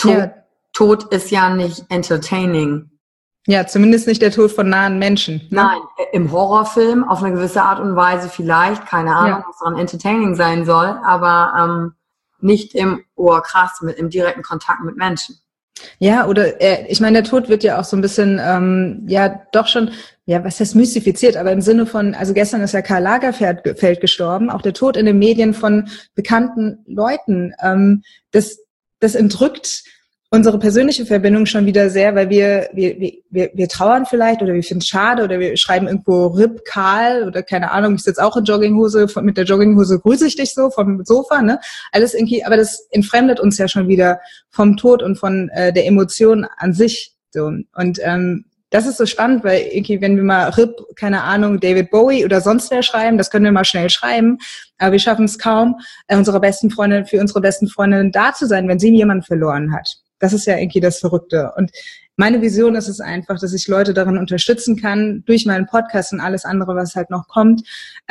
Tod ist ja nicht entertaining. Ja, zumindest nicht der Tod von nahen Menschen. Ne? Nein, im Horrorfilm auf eine gewisse Art und Weise vielleicht, keine Ahnung, was daran entertaining sein soll, aber nicht im im direkten Kontakt mit Menschen. Ja, oder ich meine, der Tod wird ja auch so ein bisschen, doch schon, ja, was heißt mystifiziert, aber im Sinne von, also gestern ist ja Karl Lagerfeld gestorben, auch der Tod in den Medien von bekannten Leuten, das entrückt unsere persönliche Verbindung schon wieder sehr, weil wir trauern vielleicht oder wir finden es schade oder wir schreiben irgendwo RIP Karl oder keine Ahnung, ich sitze auch in Jogginghose, mit der Jogginghose grüße ich dich so vom Sofa, ne? Alles irgendwie, aber das entfremdet uns ja schon wieder vom Tod und von der Emotion an sich. So. Und das ist so spannend, weil irgendwie, wenn wir mal RIP, keine Ahnung, David Bowie oder sonst wer schreiben, das können wir mal schnell schreiben, aber wir schaffen es kaum, für unsere besten Freundinnen da zu sein, wenn sie jemanden verloren hat. Das ist ja irgendwie das Verrückte. Und meine Vision ist es einfach, dass ich Leute darin unterstützen kann, durch meinen Podcast und alles andere, was halt noch kommt,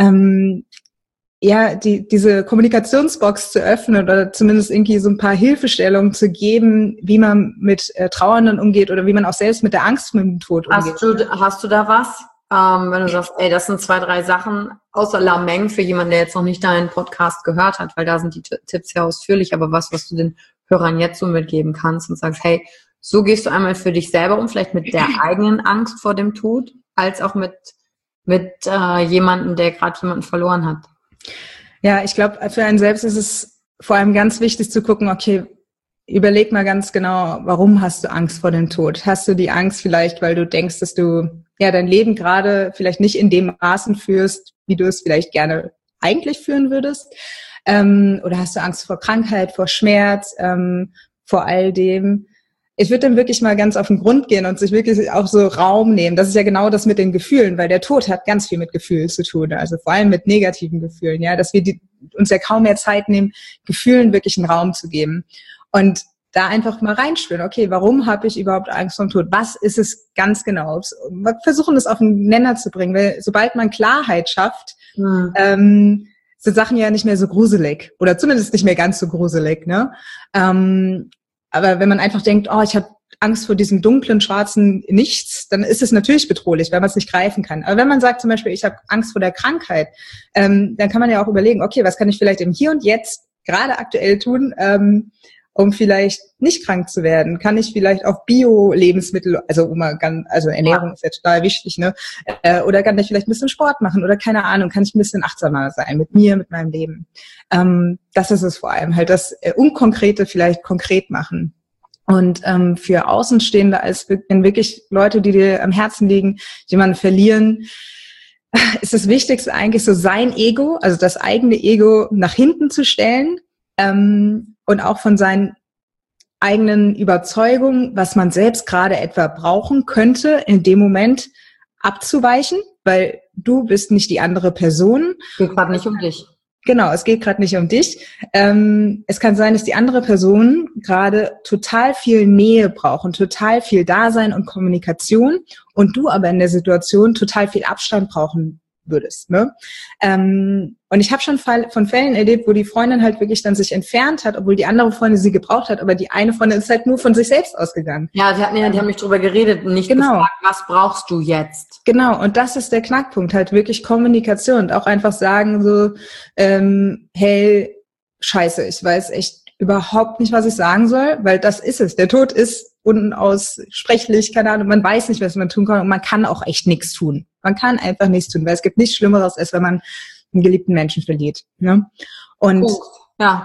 diese Kommunikationsbox zu öffnen oder zumindest irgendwie so ein paar Hilfestellungen zu geben, wie man mit Trauernden umgeht oder wie man auch selbst mit der Angst mit dem Tod umgeht. Hast du da was? Wenn du sagst, das sind 2, 3 Sachen, außer Lameng für jemanden, der jetzt noch nicht deinen Podcast gehört hat, weil da sind die Tipps sehr ausführlich, aber was du den Hörern jetzt so mitgeben kannst und sagst, hey, so gehst du einmal für dich selber um, vielleicht mit der eigenen Angst vor dem Tod, als auch mit jemandem, der gerade jemanden verloren hat. Ja, ich glaube, für einen selbst ist es vor allem ganz wichtig zu gucken, okay, überleg mal ganz genau, warum hast du Angst vor dem Tod? Hast du die Angst vielleicht, weil du denkst, dass du dein Leben gerade vielleicht nicht in dem Maßen führst, wie du es vielleicht gerne eigentlich führen würdest? Oder hast du Angst vor Krankheit, vor Schmerz, vor all dem? Ich würde dann wirklich mal ganz auf den Grund gehen und sich wirklich auch so Raum nehmen. Das ist ja genau das mit den Gefühlen, weil der Tod hat ganz viel mit Gefühlen zu tun, also vor allem mit negativen Gefühlen, ja, dass wir uns ja kaum mehr Zeit nehmen, Gefühlen wirklich einen Raum zu geben. Und da einfach mal reinspüren, okay, warum habe ich überhaupt Angst vor dem Tod? Was ist es ganz genau? Wir versuchen es auf den Nenner zu bringen, weil sobald man Klarheit schafft, sind Sachen ja nicht mehr so gruselig oder zumindest nicht mehr ganz so gruselig, ne? Aber wenn man einfach denkt, ich habe Angst vor diesem dunklen, schwarzen Nichts, dann ist es natürlich bedrohlich, weil man es nicht greifen kann. Aber wenn man sagt zum Beispiel, ich habe Angst vor der Krankheit, dann kann man ja auch überlegen, okay, was kann ich vielleicht im Hier und Jetzt gerade aktuell tun, um vielleicht nicht krank zu werden? Kann ich vielleicht auf Bio-Lebensmittel, also Ernährung ist ja total wichtig, ne? Oder kann ich vielleicht ein bisschen Sport machen oder keine Ahnung, kann ich ein bisschen achtsamer sein mit mir, mit meinem Leben? Das ist es vor allem, halt das Unkonkrete vielleicht konkret machen. Und für Außenstehende, als wenn wirklich Leute, die dir am Herzen liegen, jemanden verlieren, ist das Wichtigste eigentlich so sein Ego, also das eigene Ego nach hinten zu stellen, und auch von seinen eigenen Überzeugung, was man selbst gerade etwa brauchen könnte, in dem Moment abzuweichen, weil du bist nicht die andere Person. Geht gerade nicht um dich. Genau, es geht gerade nicht um dich. Es kann sein, dass die andere Person gerade total viel Nähe braucht und total viel Dasein und Kommunikation und du aber in der Situation total viel Abstand brauchen würdest. Ne? Und ich habe schon von Fällen erlebt, wo die Freundin halt wirklich dann sich entfernt hat, obwohl die andere Freundin sie gebraucht hat, aber die eine Freundin ist halt nur von sich selbst ausgegangen. Ja, die haben nicht drüber geredet und nicht gefragt, was brauchst du jetzt? Genau, und das ist der Knackpunkt, halt wirklich Kommunikation und auch einfach sagen so, hey, scheiße, ich weiß echt überhaupt nicht, was ich sagen soll, weil das ist es. Der Tod ist unaussprechlich, keine Ahnung, man weiß nicht, was man tun kann und man kann auch echt nichts tun. Man kann einfach nichts tun, weil es gibt nichts Schlimmeres, als wenn man einen geliebten Menschen verliert. Ne? Und da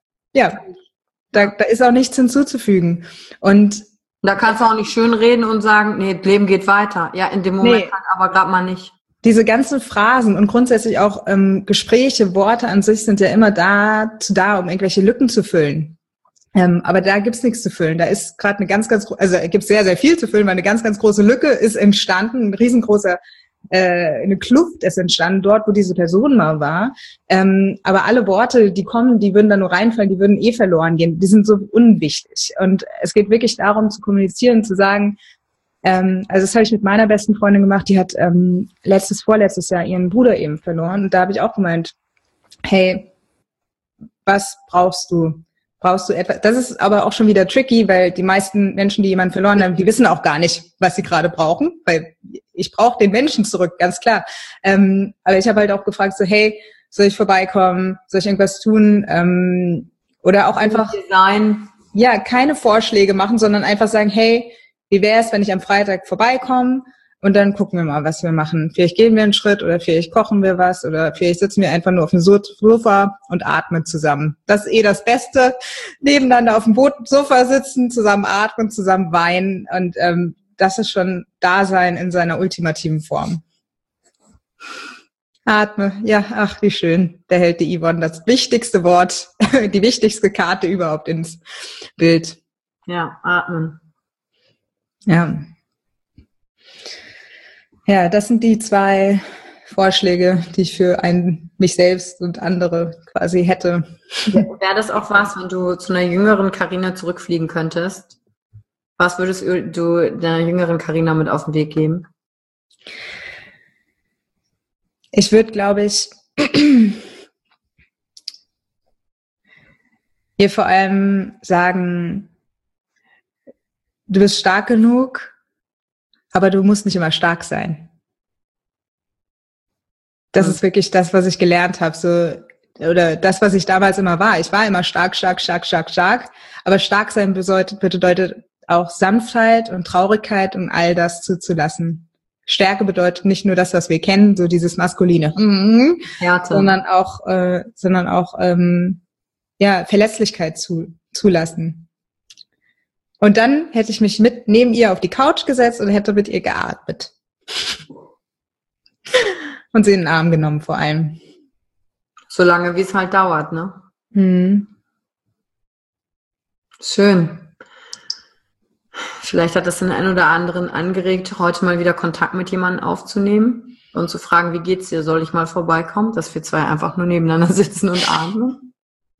ist auch nichts hinzuzufügen. Und da kannst du auch nicht schön reden und sagen, nee, das Leben geht weiter. Ja, in dem Moment halt aber gerade mal nicht. Diese ganzen Phrasen und grundsätzlich auch Gespräche, Worte an sich sind ja immer dazu da, um irgendwelche Lücken zu füllen. Aber da gibt's nichts zu füllen. Da ist gerade eine also gibt's sehr, sehr viel zu füllen, weil eine ganz, ganz große Lücke ist entstanden, ein riesengroßer, eine Kluft ist entstanden, dort, wo diese Person mal war. Aber alle Worte, die kommen, die würden da nur reinfallen, die würden verloren gehen. Die sind so unwichtig. Und es geht wirklich darum, zu kommunizieren, zu sagen, also das habe ich mit meiner besten Freundin gemacht, die hat vorletztes Jahr ihren Bruder eben verloren. Und da habe ich auch gemeint, hey, was brauchst du? Brauchst du etwas? Das ist aber auch schon wieder tricky, weil die meisten Menschen, die jemanden verloren haben, die wissen auch gar nicht, was sie gerade brauchen, weil ich brauche den Menschen zurück, ganz klar. Aber ich habe halt auch gefragt, so hey, soll ich vorbeikommen? Soll ich irgendwas tun? Oder auch einfach keine Vorschläge machen, sondern einfach sagen, hey, wie wäre es, wenn ich am Freitag vorbeikomme? Und dann gucken wir mal, was wir machen. Vielleicht gehen wir einen Schritt oder vielleicht kochen wir was oder vielleicht sitzen wir einfach nur auf dem Sofa und atmen zusammen. Das ist das Beste. Nebeneinander auf dem Sofa sitzen, zusammen atmen, zusammen weinen. Und das ist schon Dasein in seiner ultimativen Form. Atme. Ja, ach, wie schön. Da hält die Yvonne das wichtigste Wort, die wichtigste Karte überhaupt ins Bild. Ja, atmen. Ja, das sind die 2 Vorschläge, die ich für mich selbst und andere quasi hätte. Wäre das auch was, wenn du zu einer jüngeren Carina zurückfliegen könntest? Was würdest du der jüngeren Carina mit auf den Weg geben? Ich würde, glaube ich, ihr vor allem sagen, du bist stark genug, aber du musst nicht immer stark sein. Das ist wirklich das, was ich gelernt habe, oder das, was ich damals immer war. Ich war immer stark, aber stark sein bedeutet auch Sanftheit und Traurigkeit und all das zuzulassen. Stärke bedeutet nicht nur das, was wir kennen, so dieses maskuline, sondern auch Verletzlichkeit zulassen. Und dann hätte ich mich neben ihr auf die Couch gesetzt und hätte mit ihr geatmet. Und sie in den Arm genommen vor allem. Solange wie es halt dauert, ne? Schön. Vielleicht hat das den einen oder anderen angeregt, heute mal wieder Kontakt mit jemandem aufzunehmen und zu fragen, wie geht's dir? Soll ich mal vorbeikommen? Dass wir 2 einfach nur nebeneinander sitzen und atmen.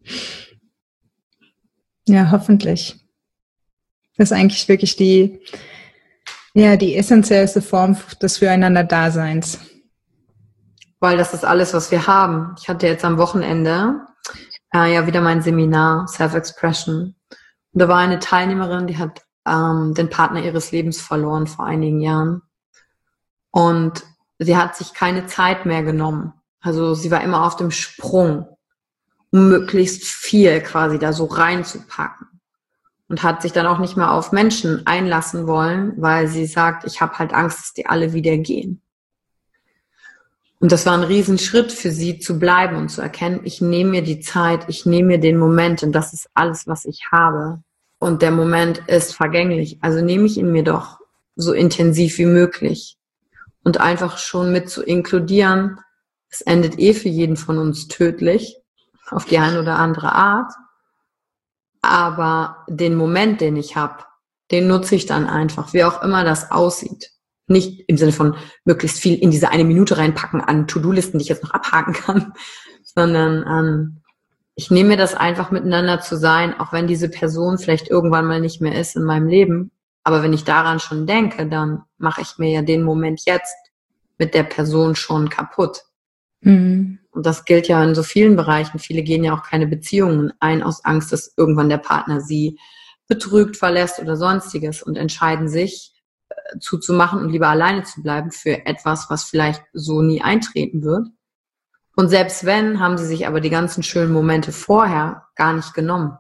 Ja, hoffentlich. Das ist eigentlich wirklich die essentiellste Form des Füreinander-Daseins. Weil das ist alles, was wir haben. Ich hatte jetzt am Wochenende wieder mein Seminar Self-Expression. Und da war eine Teilnehmerin, die hat den Partner ihres Lebens verloren vor einigen Jahren. Und sie hat sich keine Zeit mehr genommen. Also sie war immer auf dem Sprung, um möglichst viel quasi da so reinzupacken. Und hat sich dann auch nicht mehr auf Menschen einlassen wollen, weil sie sagt, ich habe halt Angst, dass die alle wieder gehen. Und das war ein Riesenschritt für sie, zu bleiben und zu erkennen, ich nehme mir die Zeit, ich nehme mir den Moment und das ist alles, was ich habe. Und der Moment ist vergänglich. Also nehme ich ihn mir doch so intensiv wie möglich. Und einfach schon mit zu inkludieren, es endet für jeden von uns tödlich, auf die eine oder andere Art. Aber den Moment, den ich habe, den nutze ich dann einfach, wie auch immer das aussieht. Nicht im Sinne von möglichst viel in diese 1 Minute reinpacken an To-Do-Listen, die ich jetzt noch abhaken kann, sondern ich nehme mir das einfach miteinander zu sein, auch wenn diese Person vielleicht irgendwann mal nicht mehr ist in meinem Leben. Aber wenn ich daran schon denke, dann mache ich mir ja den Moment jetzt mit der Person schon kaputt. Mhm. Und das gilt ja in so vielen Bereichen. Viele gehen ja auch keine Beziehungen ein aus Angst, dass irgendwann der Partner sie betrügt, verlässt oder sonstiges und entscheiden sich zuzumachen und lieber alleine zu bleiben für etwas, was vielleicht so nie eintreten wird. Und selbst wenn, haben sie sich aber die ganzen schönen Momente vorher gar nicht genommen.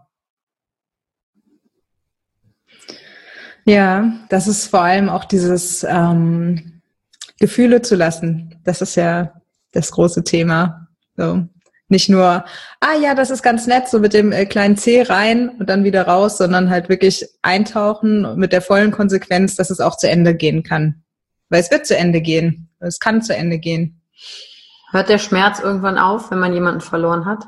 Ja, das ist vor allem auch dieses Gefühle zu lassen. Das ist ja das große Thema. So. Nicht nur, ja, das ist ganz nett, so mit dem kleinen C rein und dann wieder raus, sondern halt wirklich eintauchen mit der vollen Konsequenz, dass es auch zu Ende gehen kann. Weil es wird zu Ende gehen. Es kann zu Ende gehen. Hört der Schmerz irgendwann auf, wenn man jemanden verloren hat?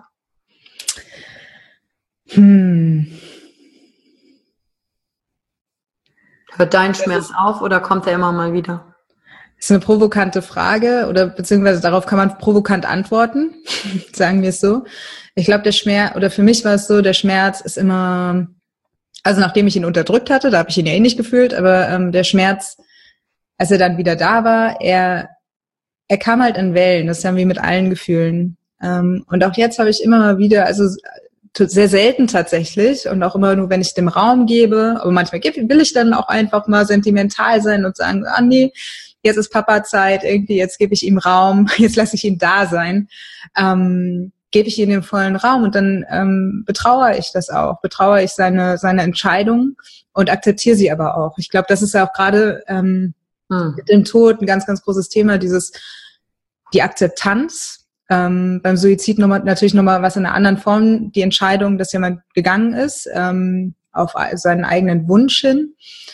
Hört dein Schmerz auf oder kommt er immer mal wieder? Das ist eine provokante Frage oder beziehungsweise darauf kann man provokant antworten, sagen wir es so. Ich glaube, der Schmerz, oder für mich war es so, der Schmerz ist immer, also nachdem ich ihn unterdrückt hatte, da habe ich ihn ja eh nicht gefühlt, aber der Schmerz, als er dann wieder da war, er kam halt in Wellen, das haben wir mit allen Gefühlen. Und auch jetzt habe ich immer mal wieder, also sehr selten tatsächlich und auch immer nur, wenn ich dem Raum gebe, aber manchmal will ich dann auch einfach mal sentimental sein und sagen, nee, jetzt ist Papa-Zeit, irgendwie, jetzt gebe ich ihm Raum, jetzt lasse ich ihn da sein, gebe ich ihm den vollen Raum und dann betrauere ich das auch, betrauere ich seine Entscheidung und akzeptiere sie aber auch. Ich glaube, das ist ja auch gerade mit dem Tod ein ganz, ganz großes Thema, die Akzeptanz. Beim Suizid natürlich nochmal was in einer anderen Form, die Entscheidung, dass jemand gegangen ist, auf seinen eigenen Wunsch hin.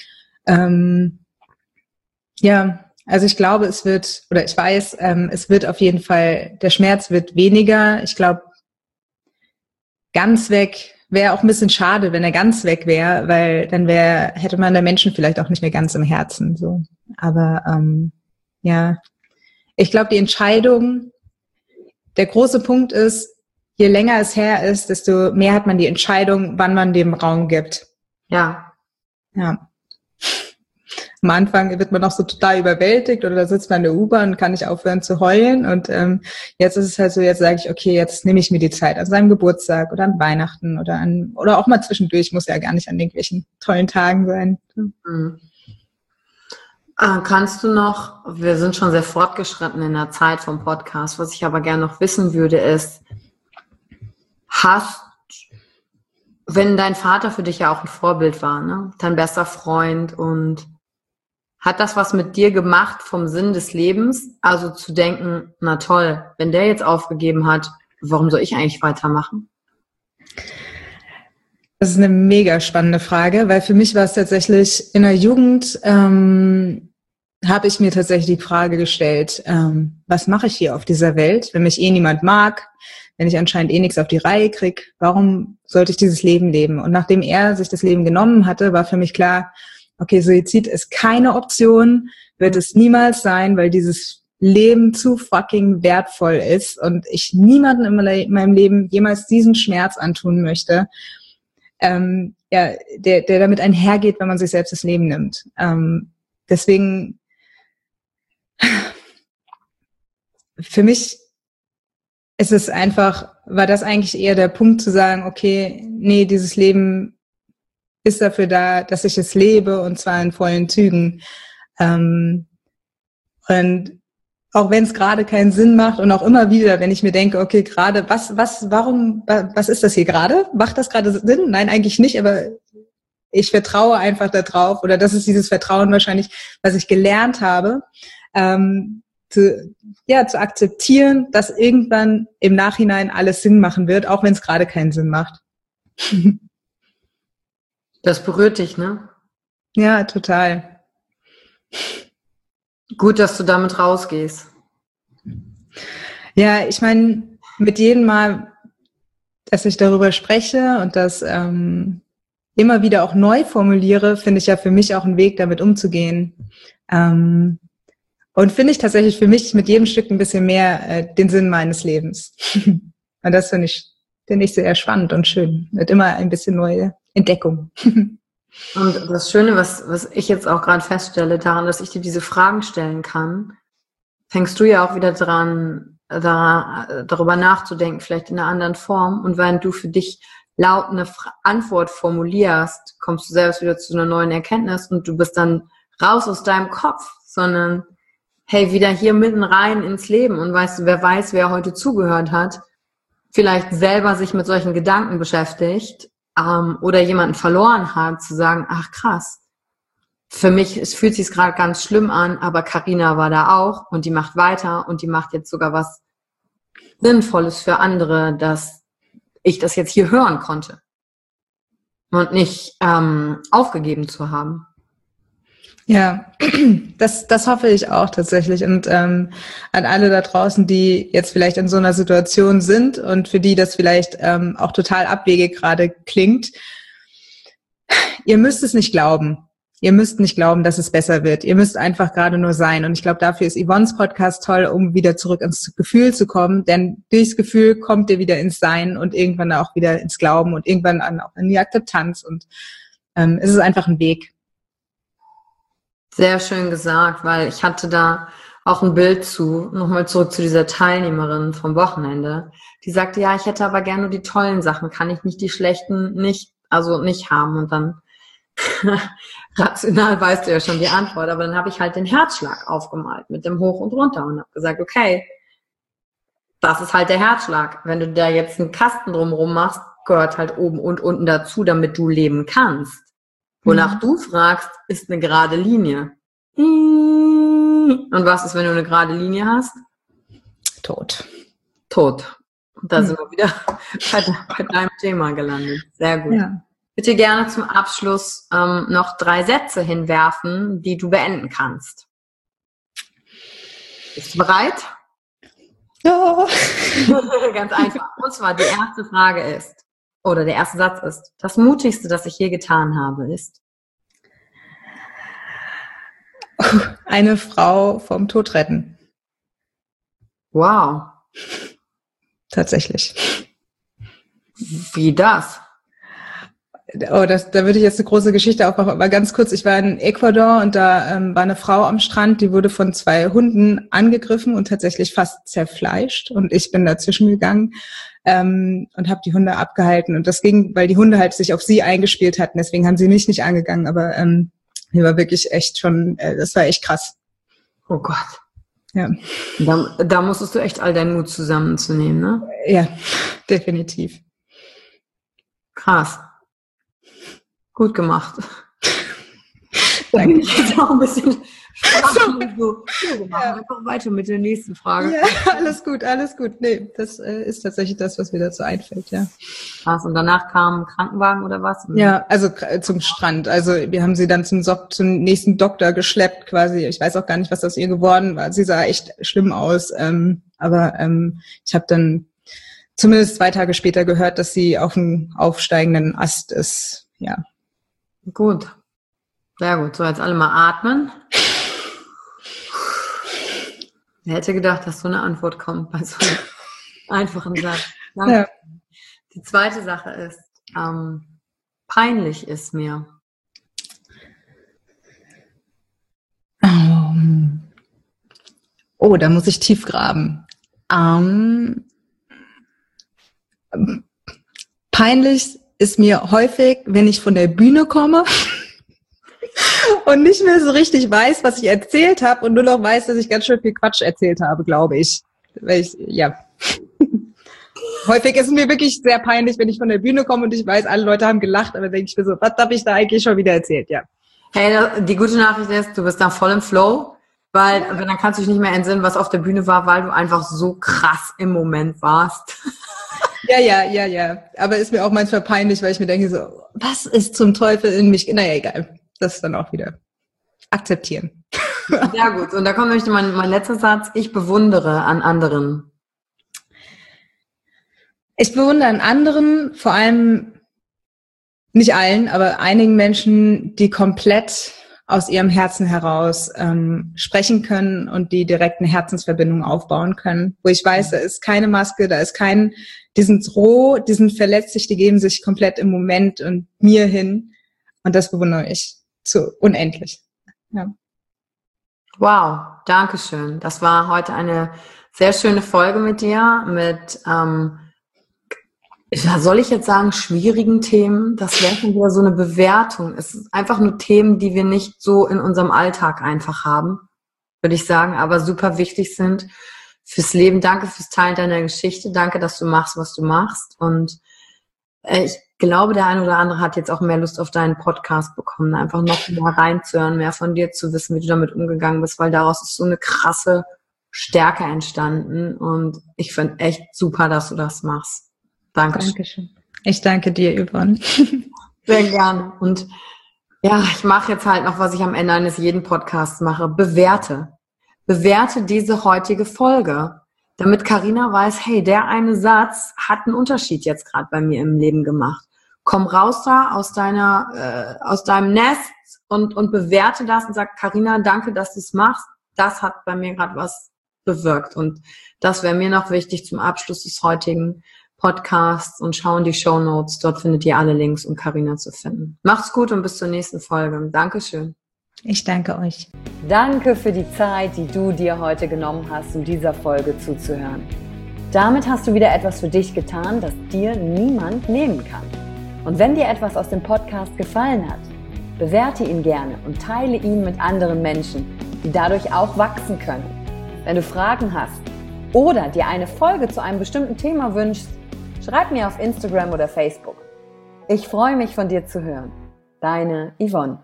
Ja, also ich glaube, es wird auf jeden Fall, der Schmerz wird weniger. Ich glaube, ganz weg wäre auch ein bisschen schade, wenn er ganz weg wäre, weil dann hätte man der Menschen vielleicht auch nicht mehr ganz im Herzen. So. Aber ja, ich glaube, die Entscheidung, der große Punkt ist, je länger es her ist, desto mehr hat man die Entscheidung, wann man dem Raum gibt. Ja. Ja. Am Anfang wird man noch so total überwältigt oder da sitzt man in der U-Bahn und kann nicht aufhören zu heulen. Und jetzt ist es halt so, jetzt sage ich, okay, jetzt nehme ich mir die Zeit an seinem Geburtstag oder an Weihnachten oder auch mal zwischendurch, muss ja gar nicht an irgendwelchen tollen Tagen sein. Mhm. Kannst du noch, wir sind schon sehr fortgeschritten in der Zeit vom Podcast, was ich aber gerne noch wissen würde, ist, wenn dein Vater für dich ja auch ein Vorbild war, ne? Dein bester Freund, und hat das was mit dir gemacht vom Sinn des Lebens? Also zu denken, na toll, wenn der jetzt aufgegeben hat, warum soll ich eigentlich weitermachen? Das ist eine mega spannende Frage, weil für mich war es tatsächlich in der Jugend, habe ich mir tatsächlich die Frage gestellt, was mache ich hier auf dieser Welt, wenn mich niemand mag, wenn ich anscheinend nichts auf die Reihe kriege, warum sollte ich dieses Leben leben? Und nachdem er sich das Leben genommen hatte, war für mich klar, okay, Suizid ist keine Option, wird es niemals sein, weil dieses Leben zu fucking wertvoll ist und ich niemanden in meinem Leben jemals diesen Schmerz antun möchte, der damit einhergeht, wenn man sich selbst das Leben nimmt. Deswegen für mich war das eigentlich eher der Punkt zu sagen, okay, nee, dieses Leben ist dafür da, dass ich es lebe und zwar in vollen Zügen. Und auch wenn es gerade keinen Sinn macht und auch immer wieder, wenn ich mir denke, okay, gerade, was ist das hier gerade? Macht das gerade Sinn? Nein, eigentlich nicht, aber ich vertraue einfach darauf, oder das ist dieses Vertrauen wahrscheinlich, was ich gelernt habe, zu akzeptieren, dass irgendwann im Nachhinein alles Sinn machen wird, auch wenn es gerade keinen Sinn macht. Das berührt dich, ne? Ja, total. Gut, dass du damit rausgehst. Ja, ich meine, mit jedem Mal, dass ich darüber spreche und das immer wieder auch neu formuliere, finde ich ja für mich auch einen Weg, damit umzugehen. Und finde ich tatsächlich für mich mit jedem Stück ein bisschen mehr den Sinn meines Lebens. Und das finde ich sehr spannend und schön. Mit immer ein bisschen neue Entdeckung. Und das Schöne, was ich jetzt auch gerade feststelle, daran, dass ich dir diese Fragen stellen kann, fängst du ja auch wieder dran, darüber nachzudenken, vielleicht in einer anderen Form. Und wenn du für dich laut eine Antwort formulierst, kommst du selbst wieder zu einer neuen Erkenntnis und du bist dann raus aus deinem Kopf, sondern hey, wieder hier mitten rein ins Leben. Und weißt du, wer weiß, wer heute zugehört hat, vielleicht selber sich mit solchen Gedanken beschäftigt, oder jemanden verloren hat, zu sagen, ach krass, für mich, es fühlt sich gerade ganz schlimm an, aber Carina war da auch und die macht weiter und die macht jetzt sogar was Sinnvolles für andere, dass ich das jetzt hier hören konnte und nicht aufgegeben zu haben. Ja, das hoffe ich auch tatsächlich. Und an alle da draußen, die jetzt vielleicht in so einer Situation sind und für die das vielleicht auch total abwegig gerade klingt, ihr müsst es nicht glauben. Ihr müsst nicht glauben, dass es besser wird. Ihr müsst einfach gerade nur sein. Und ich glaube, dafür ist Yvonnes Podcast toll, um wieder zurück ins Gefühl zu kommen. Denn durchs Gefühl kommt ihr wieder ins Sein und irgendwann auch wieder ins Glauben und irgendwann auch in die Akzeptanz. Und es ist einfach ein Weg. Sehr schön gesagt, weil ich hatte da auch ein Bild zu, nochmal zurück zu dieser Teilnehmerin vom Wochenende. Die sagte, ja, ich hätte aber gerne nur die tollen Sachen, kann ich nicht die schlechten nicht haben. Und dann, rational weißt du ja schon die Antwort, aber dann habe ich halt den Herzschlag aufgemalt mit dem Hoch und Runter und habe gesagt, okay, das ist halt der Herzschlag. Wenn du da jetzt einen Kasten drumherum machst, gehört halt oben und unten dazu, damit du leben kannst. Wonach du fragst, ist eine gerade Linie. Und was ist, wenn du eine gerade Linie hast? Tot. Und da sind wir wieder bei deinem Thema gelandet. Sehr gut. Ja. Bitte gerne zum Abschluss noch 3 Sätze hinwerfen, die du beenden kannst. Bist du bereit? Ja. Ganz einfach. Und zwar die erste Frage ist, oder der erste Satz ist, das Mutigste, das ich je getan habe, ist? Eine Frau vom Tod retten. Wow. Tatsächlich. Wie das? Oh, da würde ich jetzt eine große Geschichte aufmachen. Aber ganz kurz, ich war in Ecuador und da war eine Frau am Strand, die wurde von 2 Hunden angegriffen und tatsächlich fast zerfleischt. Und ich bin dazwischen gegangen und habe die Hunde abgehalten. Und das ging, weil die Hunde halt sich auf sie eingespielt hatten. Deswegen haben sie mich nicht angegangen. Aber die war wirklich echt schon, das war echt krass. Oh Gott. Ja. Da musstest du echt all deinen Mut zusammenzunehmen, ne? Ja, definitiv. Krass. Gut gemacht. Danke. Ich bin auch ein bisschen so gemacht. Ja. Einfach weiter mit der nächsten Frage. Ja, alles gut. Nee, das ist tatsächlich das, was mir dazu einfällt, ja. Krass. Und danach kam ein Krankenwagen oder was? Ja, also zum Strand. Also wir haben sie dann zum nächsten Doktor geschleppt quasi. Ich weiß auch gar nicht, was aus ihr geworden war. Sie sah echt schlimm aus. Aber ich habe dann zumindest 2 Tage später gehört, dass sie auf einem aufsteigenden Ast ist. Ja. Gut. Sehr gut. So, jetzt alle mal atmen. Wer hätte gedacht, dass so eine Antwort kommt bei so einem einfachen Satz. Danke. Ja. Die zweite Sache ist, peinlich ist mir. Oh, da muss ich tief graben. Peinlich ist mir häufig, wenn ich von der Bühne komme und nicht mehr so richtig weiß, was ich erzählt habe und nur noch weiß, dass ich ganz schön viel Quatsch erzählt habe, glaube ich. Ja. Häufig ist es mir wirklich sehr peinlich, wenn ich von der Bühne komme und ich weiß, alle Leute haben gelacht, aber denke ich mir so, was habe ich da eigentlich schon wieder erzählt? Ja. Hey, die gute Nachricht ist, du bist da voll im Flow, weil dann kannst du dich nicht mehr entsinnen, was auf der Bühne war, weil du einfach so krass im Moment warst. Ja. Aber ist mir auch manchmal peinlich, weil ich mir denke so, was ist zum Teufel in mich? Naja, egal. Das ist dann auch wieder akzeptieren. Ja gut, und da kommt nämlich mein letzter Satz. Ich bewundere an anderen. Ich bewundere an anderen, vor allem nicht allen, aber einigen Menschen, die komplett aus ihrem Herzen heraus sprechen können und die direkt eine Herzensverbindung aufbauen können, wo ich weiß, da ist keine Maske, die sind roh, die sind verletzlich, die geben sich komplett im Moment und mir hin und das bewundere ich zu unendlich. Ja. Wow, danke schön. Das war heute eine sehr schöne Folge mit dir, mit soll ich jetzt sagen, schwierigen Themen? Das wäre schon wieder so eine Bewertung. Es ist einfach nur Themen, die wir nicht so in unserem Alltag einfach haben, würde ich sagen, aber super wichtig sind fürs Leben. Danke fürs Teilen deiner Geschichte. Danke, dass du machst, was du machst. Und ich glaube, der eine oder andere hat jetzt auch mehr Lust auf deinen Podcast bekommen, einfach noch mehr reinzuhören, mehr von dir zu wissen, wie du damit umgegangen bist, weil daraus ist so eine krasse Stärke entstanden. Und ich finde echt super, dass du das machst. Dankeschön. Ich danke dir, Yvonne. Sehr gerne. Und ja, ich mache jetzt halt noch, was ich am Ende eines jeden Podcasts mache. Bewerte diese heutige Folge, damit Carina weiß, hey, der eine Satz hat einen Unterschied jetzt gerade bei mir im Leben gemacht. Komm raus da aus deinem Nest und bewerte das und sag, Carina, danke, dass du es machst. Das hat bei mir gerade was bewirkt. Und das wäre mir noch wichtig zum Abschluss des heutigen Podcasts, und schau in die Shownotes. Dort findet ihr alle Links, um Carina zu finden. Macht's gut und bis zur nächsten Folge. Dankeschön. Ich danke euch. Danke für die Zeit, die du dir heute genommen hast, um dieser Folge zuzuhören. Damit hast du wieder etwas für dich getan, das dir niemand nehmen kann. Und wenn dir etwas aus dem Podcast gefallen hat, bewerte ihn gerne und teile ihn mit anderen Menschen, die dadurch auch wachsen können. Wenn du Fragen hast oder dir eine Folge zu einem bestimmten Thema wünschst, schreib mir auf Instagram oder Facebook. Ich freue mich, von dir zu hören. Deine Yvonne.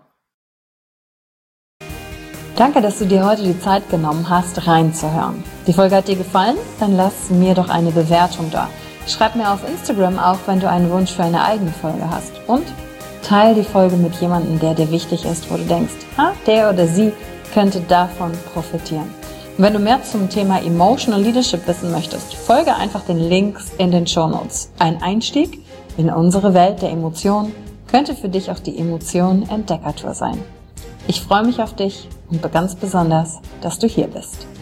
Danke, dass du dir heute die Zeit genommen hast, reinzuhören. Die Folge hat dir gefallen? Dann lass mir doch eine Bewertung da. Schreib mir auf Instagram auch, wenn du einen Wunsch für eine eigene Folge hast. Und teile die Folge mit jemandem, der dir wichtig ist, wo du denkst, der oder sie könnte davon profitieren. Und wenn du mehr zum Thema Emotional Leadership wissen möchtest, folge einfach den Links in den Shownotes. Ein Einstieg in unsere Welt der Emotionen könnte für dich auch die Emotionen Entdeckertour sein. Ich freue mich auf dich und ganz besonders, dass du hier bist.